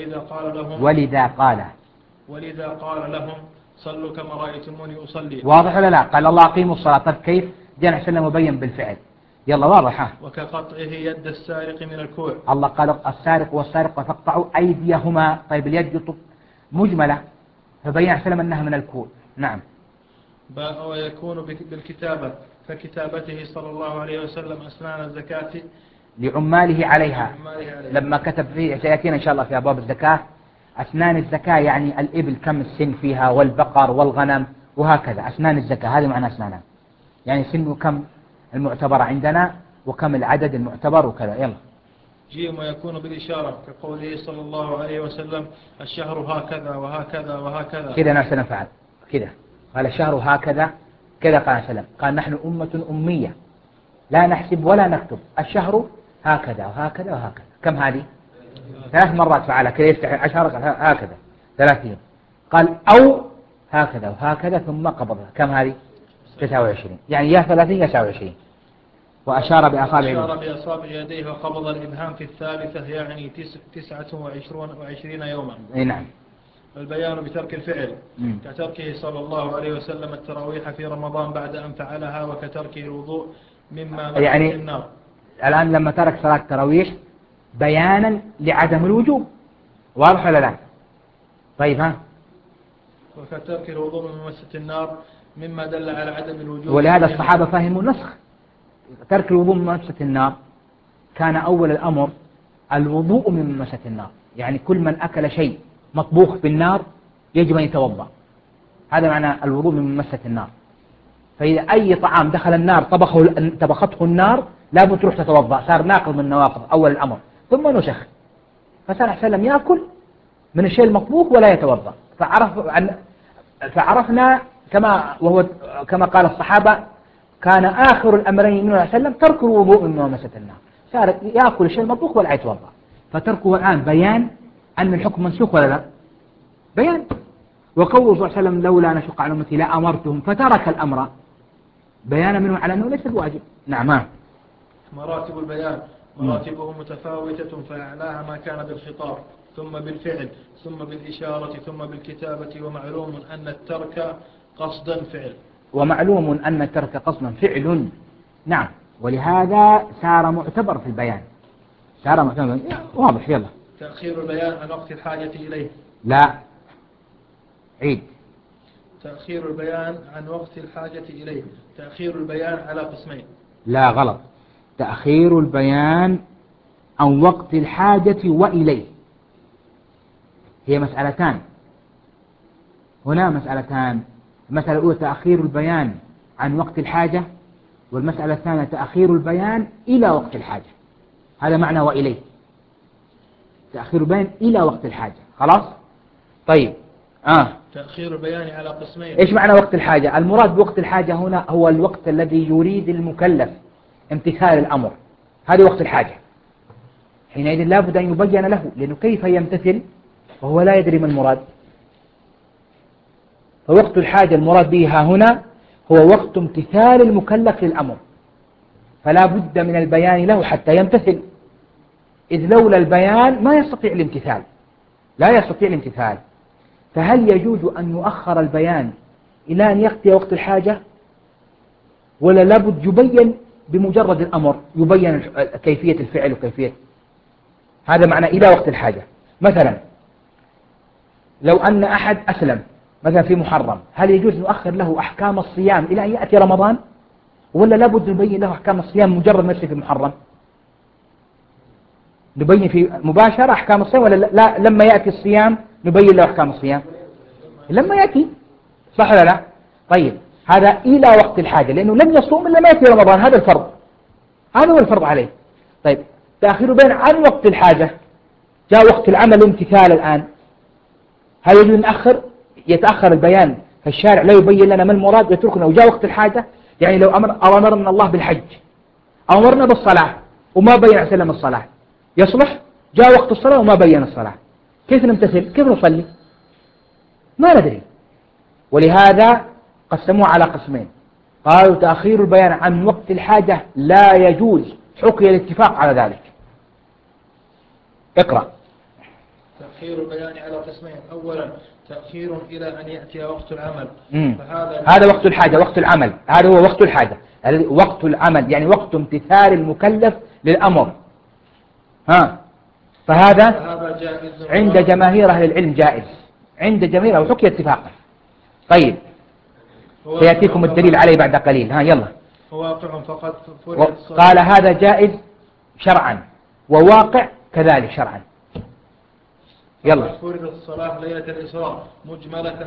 ولذا قال لهم صلوا كما رأيتموني أصلي. واضح ولا لا؟ قال الله أقيموا الصلاة. طيب كيف جاء سلم وبين بالفعل؟ يلا واضح. وكقطعه يد السارق من الكوع. الله قال السارق والسارقة فاقطعوا أيديهما. طيب اليد مجملة فبين سلم أنها من الكوع. نعم. ويكون بالكتابة ككتابته صلى الله عليه وسلم أسنان الزكاة لعماله عليها. لما كتب فيه سيأتينا إن شاء الله في أبواب الزكاة أسنان الزكاة، يعني الإبل كم السن فيها والبقر والغنم وهكذا. أسنان الزكاة هذه معنى أسنانها، يعني سن كم المعتبر عندنا وكم العدد المعتبر وكذا. يلا. جيم ويكون بالإشارة كقوله صلى الله عليه وسلم الشهر هكذا وهكذا وهكذا. كذا نفسنا فعل كذا. قال الشهر هكذا كذا. قال سلام قال نحن أمة أمية لا نحسب ولا نكتب. الشهر هكذا وهكذا وهكذا. كم هذه؟ 3 مرات فعلها كذا. يفتح 10 هكذا 30. قال أو هكذا وهكذا ثم قبضها. كم هذه؟ 29. يعني يا 30 يا 29. وأشار بأصابع يديه وقبض الإبهام في الثالثة يعني 29 يوما. نعم. البيان بترك الفعل كتركه صلى الله عليه وسلم التراويح في رمضان بعد أن فعلها، وكتركه الوضوء مما يعني النار. الآن لما ترك صلاة التراويح بيانا لعدم الوجوب، واضح ولا لا؟ طيب وكترك الوضوء من مسة النار مما دل على عدم الوجوب. ولهذا الصحابة فهموا النسخ. ترك الوضوء من مسة النار كان أول الأمر الوضوء من مسة النار، يعني كل من أكل شيء مطبوخ بالنار يجب أن يتوضأ. هذا معنى الوضوء من مسة النار. فإذا أي طعام دخل النار طبخته النار لابد تروح تتوضأ، صار ناقض من النواقض أول الأمر. ثم نسخ فصار سلم يأكل من الشيء المطبوخ ولا يتوضأ. فعرفنا كما قال الصحابة كان آخر الأمرين من وسلم ترك الوضوء من مسة النار. صار يأكل الشيء المطبوخ ولا يتوضأ. فتركه الآن بيان أن الحكم منسوخ ولا لا؟ بيان. وقوله صلى الله عليه وسلم لولا نشق على أمتي لا أمرتهم فترك الأمر بيانا منه على أنه ليس بواجب. نعم. مراتب البيان مراتبه متفاوتة، فأعلاها ما كان بالخطاب ثم بالفعل ثم بالإشارة ثم بالكتابة. ومعلوم أن الترك قصدا فعل. نعم. ولهذا صار معتبر في البيان. واضح. يلا. تأخير البيان عن وقت الحاجة إليه. لا عيد. تأخير البيان عن وقت الحاجة إليه. تأخير البيان على قسمين. لا غلط. تأخير البيان عن وقت الحاجة وإليه. هي مسألتان. هنا مسألتان. المسألة الأولى تأخير البيان عن وقت الحاجة، والمسألة الثانية تأخير البيان إلى وقت الحاجة. هذا معنى وإليه. تأخير البيان إلى وقت الحاجة. خلاص. طيب تأخير البيان على قسمين. إيش معنى وقت الحاجة؟ المراد بوقت الحاجة هنا هو الوقت الذي يريد المكلف امتثال الأمر. هذا وقت الحاجة. حينئذ لا بد أن يبين له، لأنه كيف يمتثل وهو لا يدري ما المراد. فوقت الحاجة المراد بها هنا هو وقت امتثال المكلف للأمر، فلا بد من البيان له حتى يمتثل، إذ لولا البيان ما يستطيع الامتثال، لا يستطيع الامتثال. فهل يجوز أن يؤخر البيان إلى أن يأتي وقت الحاجة، ولا لابد يبين بمجرد الأمر، يبين كيفية الفعل وكيفية؟ هذا معنى إلى وقت الحاجة. مثلا لو أن أحد أسلم مثلا في محرم، هل يجوز نؤخر له أحكام الصيام إلى أن يأتي رمضان، ولا لابد نبين له أحكام الصيام مجرد ما يأتي في المحرم؟ نبين في مباشرة أحكام الصيام، ولا لا لما يأتي الصيام نبين له أحكام الصيام؟ لما يأتي، صح ولا لا؟ طيب هذا إلى وقت الحاجة، لأنه لن يصوم إلا ما يأتي رمضان، هذا الفرض، هذا هو الفرض عليه. طيب تأخير بين عن وقت الحاجة، جاء وقت العمل امتثال الآن، هل يجوز نأخر؟ يتأخر البيان فالشارع لا يبين لنا ما المراد ويتركنا، وجاء وقت الحاجة. يعني لو أمرنا الله بالحج أو أمرنا بالصلاة وما بين سلم الصلاة، يصلح؟ جاء وقت الصلاة وما بين الصلاة، كيف نمتثل؟ كيف نصلي؟ ما ندري. ولهذا قسموه على قسمين، قالوا تأخير البيان عن وقت الحاجة لا يجوز، حكي الاتفاق على ذلك. اقرأ. تأخير البيان على قسمين: أولا تأخير إلى أن يأتي وقت العمل، هذا وقت الحاجة، وقت العمل، هذا هو وقت الحاجة، وقت العمل يعني وقت امتثال المكلف للأمر. فهذا جائز عند جماهير أهل العلم جائز، عند جماهير، وحكي اتفاقا. طيب سيأتيكم الدليل عليه بعد قليل. يلا. واقع فقد قال هذا جائز شرعا وواقع كذلك شرعا. يلا. فرضت الصلاة ليلة الإسراء مجملة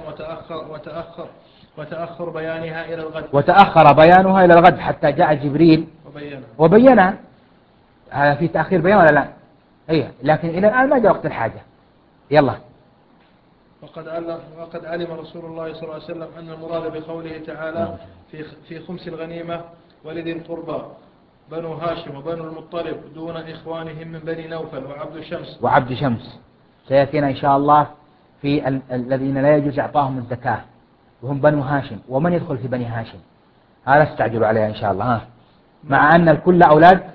وتأخر بيانها إلى الغد. وتأخر بيانها إلى الغد حتى جاء جبريل وبينها. هذا في تأخير بيان ولا لا؟ أيه، لكن إلى الآن ما جاء وقت الحاجة. يلا. وقد علم رسول الله صلى الله عليه وسلم أن المراد بقوله تعالى في خمس الغنيمة ولذي القربى بنو هاشم وبنو المطلب دون إخوانهم من بني نوفل وعبد شمس. سيأتينا إن شاء الله في الذين لا يجوز إعطاهم الزكاة وهم بنو هاشم. ومن يدخل في بني هاشم؟ هذا استعجلوا عليه إن شاء الله. مع أن الكل أولاد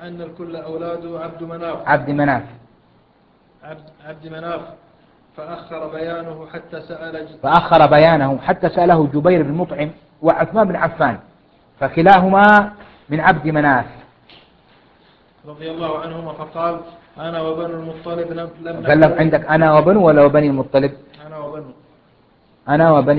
عبد مناف فأخر بيانه حتى سأله جبير بن مطعم وعثمان بن عفان، فكلاهما من عبد مناف رضي الله عنهما، فقال أنا وبنو المطلب لم قال لك عندك أنا وبنو ولا وبني المطلب؟ أنا وبني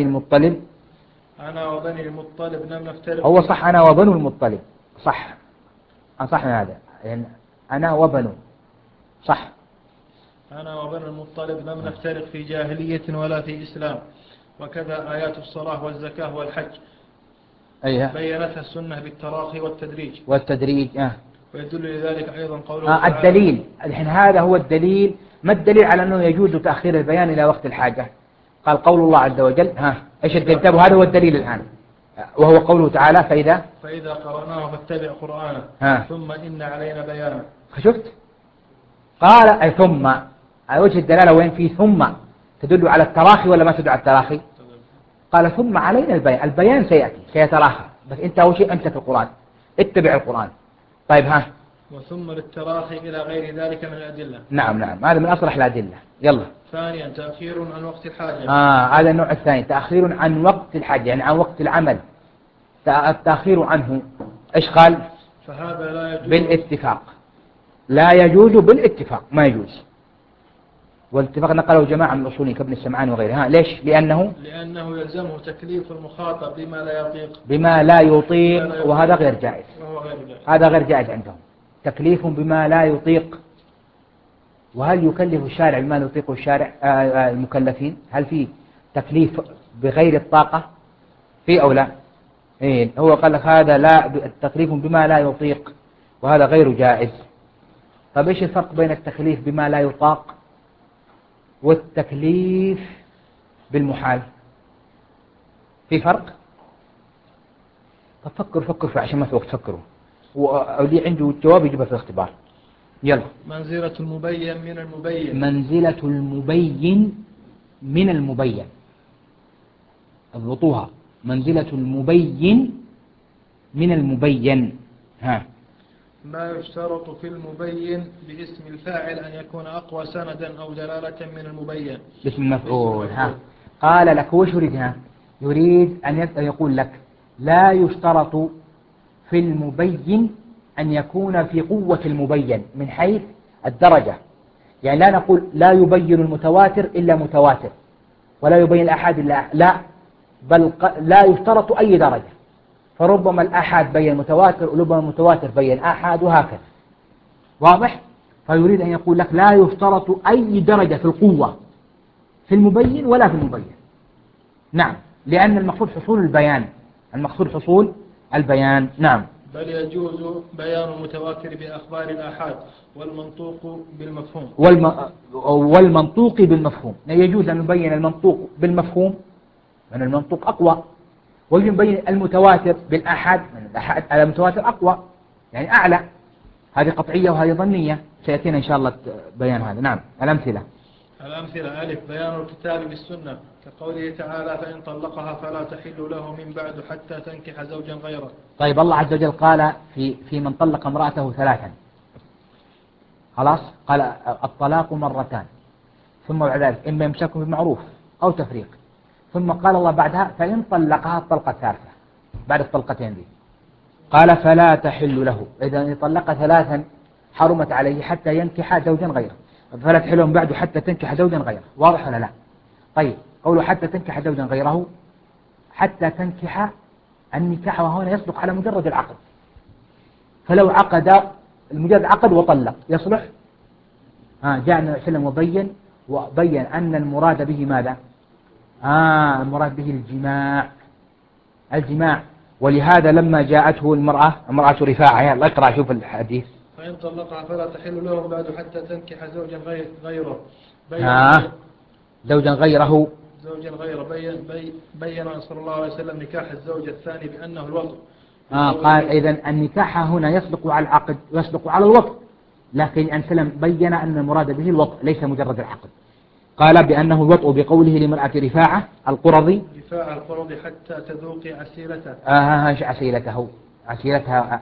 المطلب لم نفترق. هو صح أنا وبنو المطلب، صح أصحنا هذا، يعني أنا وبنو، صح. أنا وبنو المطلب لم نفترق في جاهلية ولا في إسلام، وكذا آيات الصلاة والزكاة والحج بيّنتها السنة بالتراخي والتدريج. ويدل لذلك أيضا قوله الدليل الحين، هذا هو الدليل. ما الدليل على أنه يجوز تأخير البيان إلى وقت الحاجة؟ قال قول الله عز وجل. إيش الدليل؟ هذا هو الدليل الآن، وهو قوله تعالى فإذا قرأناه فاتبع قرآنه ثم إن علينا بيانه. شفت؟ قال أي ثم، وجه الدلالة وين؟ في ثم تدل على التراخي ولا ما تدل على التراخي؟ قال ثم علينا البيان سيأتي سيتراخى، بس أنت أول شيء أمسك القرآن، اتبع القرآن. طيب وثم للتراخي إلى غير ذلك من الأدلة. نعم هذا من أصلح الأدلة. يلا. ثانيا تأخير عن وقت الحاجة. هذا النوع الثاني، تأخير عن وقت الحاجة، يعني عن وقت العمل، التأخير عنه. إيش قال؟ فهذا لا يجوز بالاتفاق، لا يجوز بالاتفاق، ما يجوز. والاتفاق نقله جماعة من الأصوليين كابن السمعاني وغيره. ليش؟ لأنه يلزمه تكليف المخاطب بما لا يطيق وهذا غير جائز. هذا غير جائز عندهم، تكليف بما لا يطيق. وهل يكلف الشارع بما لا يطيق المكلفين؟ هل في تكليف بغير الطاقة في أو لا؟ هو قال لك هذا لا، التكليف بما لا يطيق وهذا غير جائز. طيب إيش الفرق بين التكليف بما لا يطاق والتكليف بالمحال؟ في فرق؟ طب فكروا في عشان ما في وقت، فكروا، واللي عنده الجواب يجيبه في الاختبار. يلا. منزلة المبين من المبين، اضبطوها. منزلة المبين من المبين. ما يشترط في المبين باسم الفاعل أن يكون أقوى سندا أو دلالة من المبين باسم المفعول. قال لك وش يريد أن يقول لك لا يشترط في المبين أن يكون في قوة المبين من حيث الدرجة. يعني لا نقول لا يبين المتواتر إلا متواتر، ولا يبين الآحاد إلا لا، بل لا يشترط أي درجة، فربما الآحاد بين متواتر وربما المتواتر بين آحاد وهكذا. واضح؟ فيريد أن يقول لك لا يشترط أي درجة في القوة في المبين ولا في المبين. نعم، لأن المقصود حصول البيان، المقصود حصول البيان. نعم. بل يجوز بيان المتواتر بأخبار الآحاد والمنطوق بالمفهوم. والمنطوق بالمفهوم، يجوز أن نبين المنطوق بالمفهوم، لأن المنطوق أقوى، ويبين المتواتر بالآحاد، من الآحاد على المتواتر أقوى يعني أعلى. هذه قطعية وهذه ظنية، سيأتينا إن شاء الله بيان هذا. نعم. الأمثلة: ألف: بيان الكتاب بالسنة، كقوله تعالى: فإن طلقها فلا تحل له من بعد حتى تنكح زوجا غيره. طيب، الله عز وجل قال في من طلق امرأته ثلاثا، خلاص، قال الطلاق مرتان، ثم بعد ذلك إما إمساك بمعروف أو تفريق، ثم قال الله بعدها: فإن طلقها الطلقة الثالثة بعد الطلقتين دي، قال: فلا تحل له. إذا طلق ثلاثا حرمت عليه حتى ينكح زوجا غيره، فلا تحل له من بعد حتى تنكح زوجا غيره. واضح ولا لا؟ طيب، قوله حتى تنكح زوجا غيره، حتى تنكح، النكاح وهنا يصدق على مجرد العقد، فلو عقد المجرد عقد وطلق يصلح. جاء النبي صلى الله عليه وسلم وبين أن المراد به ماذا؟ المراد به الجماع. ولهذا لما جاءته امرأة رفاعة، يلا اقرأ شوف الحديث: فإن طلقها فلا تحل له بعد حتى تنكح زوجا غيره. زوجا غيره. بين صلى الله عليه وسلم نكاح الزوج الثاني بأنه الوطء. قال إذن النكاح هنا يصدق على العقد ويصدق على الوطء، لكن أن سلم بين أن المراد به الوطء ليس مجرد العقد. قال بأنه الوطء بقوله لمرأة رفاعة القرظي حتى تذوقي عسيلته. عسيلتها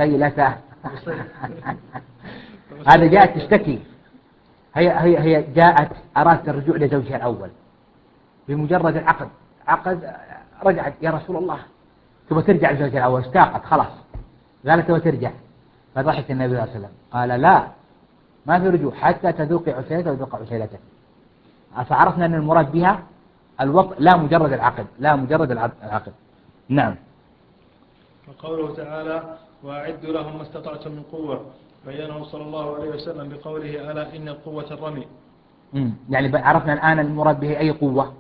هذا جاءت تشتكي، هي جاءت أرادت الرجوع لزوجها الأول بمجرد عقد رجعت: يا رسول الله، تبغى ترجع لزوجها الأول، اشتاقت خلاص، قالت تبغى ترجع. فضحك النبي صلى الله عليه وسلم قال: لا، ما في رجوع حتى تذوقي عسيلته وذوق عسيلته. فعرفنا أن المراد بها الوطء لا مجرد العقد. نعم. وقوله تعالى: وأعدوا لهم ما استطعتم من قوة، بينه صلى الله عليه وسلم بقوله: ألا إن القوة الرمي. يعني عرفنا الآن المراد به أي قوة.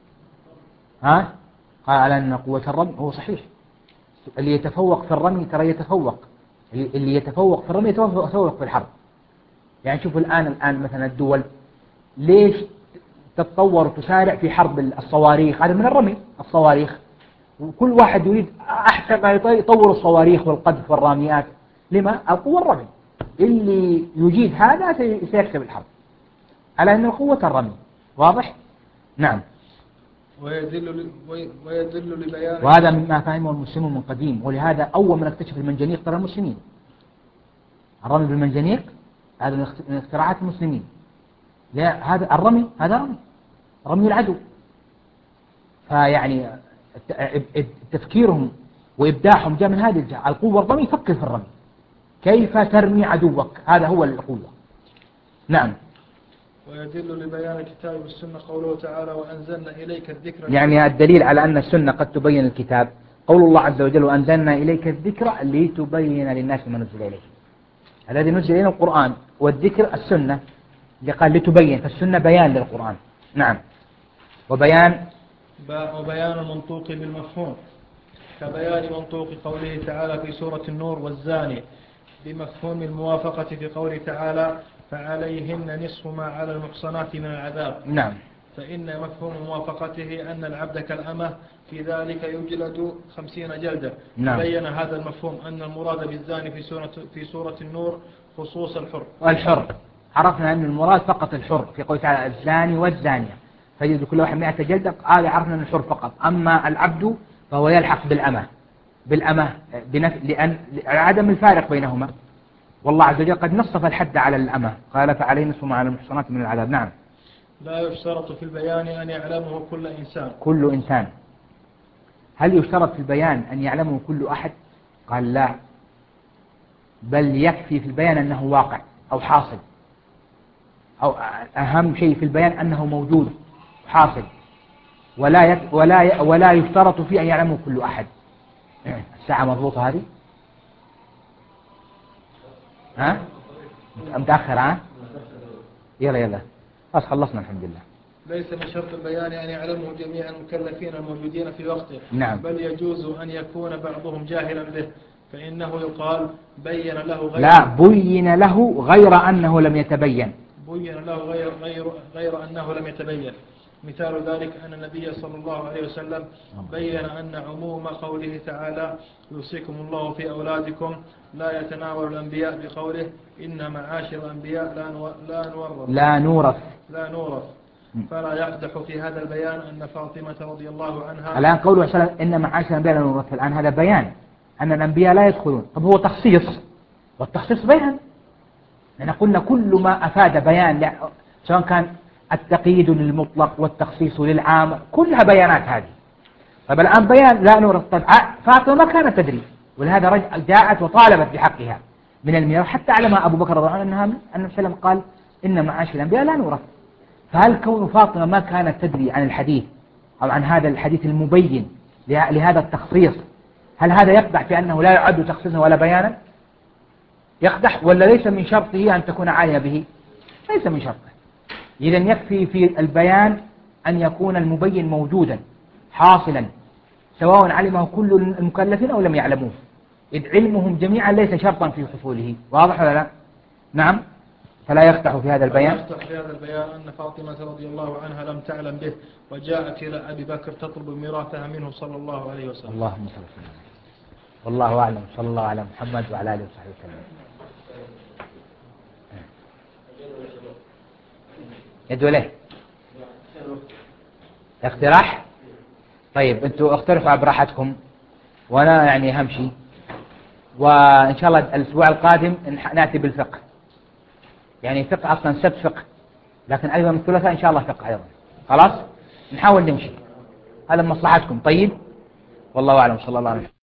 قال: ألا إن قوة الرمي. هو صحيح، اللي يتفوق في الرمي ترى يتفوق، اللي يتفوق في الرمي يتفوق في الحرب. يعني شوف الآن مثلا الدول ليش تتطور وتسارع في حرب الصواريخ؟ هذا من الرمي، الصواريخ، وكل واحد يريد أحسن ما يطور الصواريخ والقذف والراميات. لما؟ القوة الرمي، اللي يجيد هذا سيكسب الحرب، على أن القوة الرمي. واضح؟ نعم. ويدل لبيان، وهذا مما فهمه المسلمون من قديم، ولهذا أول من اكتشف المنجنيق ترى المسلمين. الرمي بالمنجنيق هذا من اختراعات المسلمين. لا، هذا الرمي رمي العدو. فيعني تفكيرهم وإبداعهم جاء من هذه الجهة. القوة الرمي، فكر في الرمي كيف ترمي عدوك، هذا هو القوة. نعم. ويدل لبيان الكتاب والسنة قوله تعالى: وأنزلنا إليك الذكر. يعني الدليل على أن السنة قد تبين الكتاب قول الله عز وجل: وأنزلنا إليك الذكر لتبين للناس ما نزل إليه. الذي نزل إلينا القرآن، والذكر السنة، اللي قال لتبين، فالسنة بيان للقرآن. نعم. وبيان المنطوق بالمفهوم، كبيان منطوق قوله تعالى في سورة النور: والزاني، بمفهوم الموافقة في قوله تعالى: فعليهن نصف ما على المحصنات من العذاب. نعم. فإن مفهوم موافقته أن العبد كالأمة في ذلك يجلد 50 جلدة. نعم. بين هذا المفهوم أن المراد بالزاني في سورة النور خصوص الحر. عرفنا أن المراد فقط الحر في قوله تعالى: الزاني والزانية فيجلد كل واحد 100 جلدة. عرفنا أن الحر فقط. أما العبد فهو يلحق بالأمة لأن عدم الفارق بينهما. والله عز وجل قد نصف الحد على الأمة، قال: فعليه نصف ما على المحصنات من العذاب. نعم. لا يشترط في البيان أن يعلمه كل إنسان. هل يشترط في البيان أن يعلمه كل أحد؟ قال: لا، بل يكفي في البيان أنه واقع أو حاصل، أو أهم شيء في البيان أنه موجود حاصل. ولا يشترط فيه أن يعلمه كل أحد. الساعة مضبوطة هذه؟ ها؟ متأخر ها؟ يلا بس خلصنا الحمد لله. ليس من شرط البيان أن يعلمه جميع المكلفين الموجودين في وقته. نعم. بل يجوز أن يكون بعضهم جاهلا به، فإنه يقال بين له لا، بين له غير أنه لم يتبين. بين له غير أنه لم يتبين. مثال ذلك أن النبي صلى الله عليه وسلم بين أن عموم قوله تعالى يوصيكم الله في أولادكم لا يتناول الأنبياء بقوله إن معاشر الأنبياء لا نورث. فلا يقدح في هذا البيان أن فاطمة رضي الله عنها الآن قوله صلى الله عليه وسلم إن معاشر الأنبياء لا نورث، الآن هذا بيان أن الأنبياء لا يدخلون. طب هو تخصيص، والتخصيص بيان. لأن قلنا كل ما أفاد بيان، سواء كان التقييد للمطلق والتخصيص للعام، كلها بيانات هذه. طيب الآن بيان لا نورث. طيب فاطمة ما كانت تدري، ولهذا جاءت وطالبت بحقها من الميراث، حتى علم أبو بكر رضي الله عنه أن النبي صلى الله عليه وسلم قال إن معاشر الأنبياء لا نورث. فهل كون فاطمة ما كانت تدري عن الحديث أو عن هذا الحديث المبين لهذا التخصيص، هل هذا يقدح في أنه لا يعد تخصيصا ولا بيانا؟ يقدح، ولا ليس من شرطه أن تكون عالية به؟ ليس من شرطه. إذن يكفي في البيان أن يكون المبين موجودا حاصلا، سواء علمه كل المكلفين أو لم يعلموه، إذ علمهم جميعا ليس شرطا في حصوله. واضح ولا لا؟ نعم. فلا يقدح في هذا البيان أن فاطمة رضي الله عنها لم تعلم به، وجاءت إلى أبي بكر تطلب ميراثها منه صلى الله عليه وسلم. اللهم صل وسلم. والله أعلم. صلى الله على محمد وعلى آله وصحبه وسلم. يدوا له اقتراح. طيب انتوا اقترحوا براحتكم، وانا يعني همشي، وان شاء الله الاسبوع القادم ناتي بالفقه. يعني فقه اصلا سبت فقه، لكن ايضا الثلاثاء ان شاء الله فقه ايضا. خلاص نحاول نمشي، هذا مصلحتكم. طيب والله اعلم. صلى الله عليه وسلم.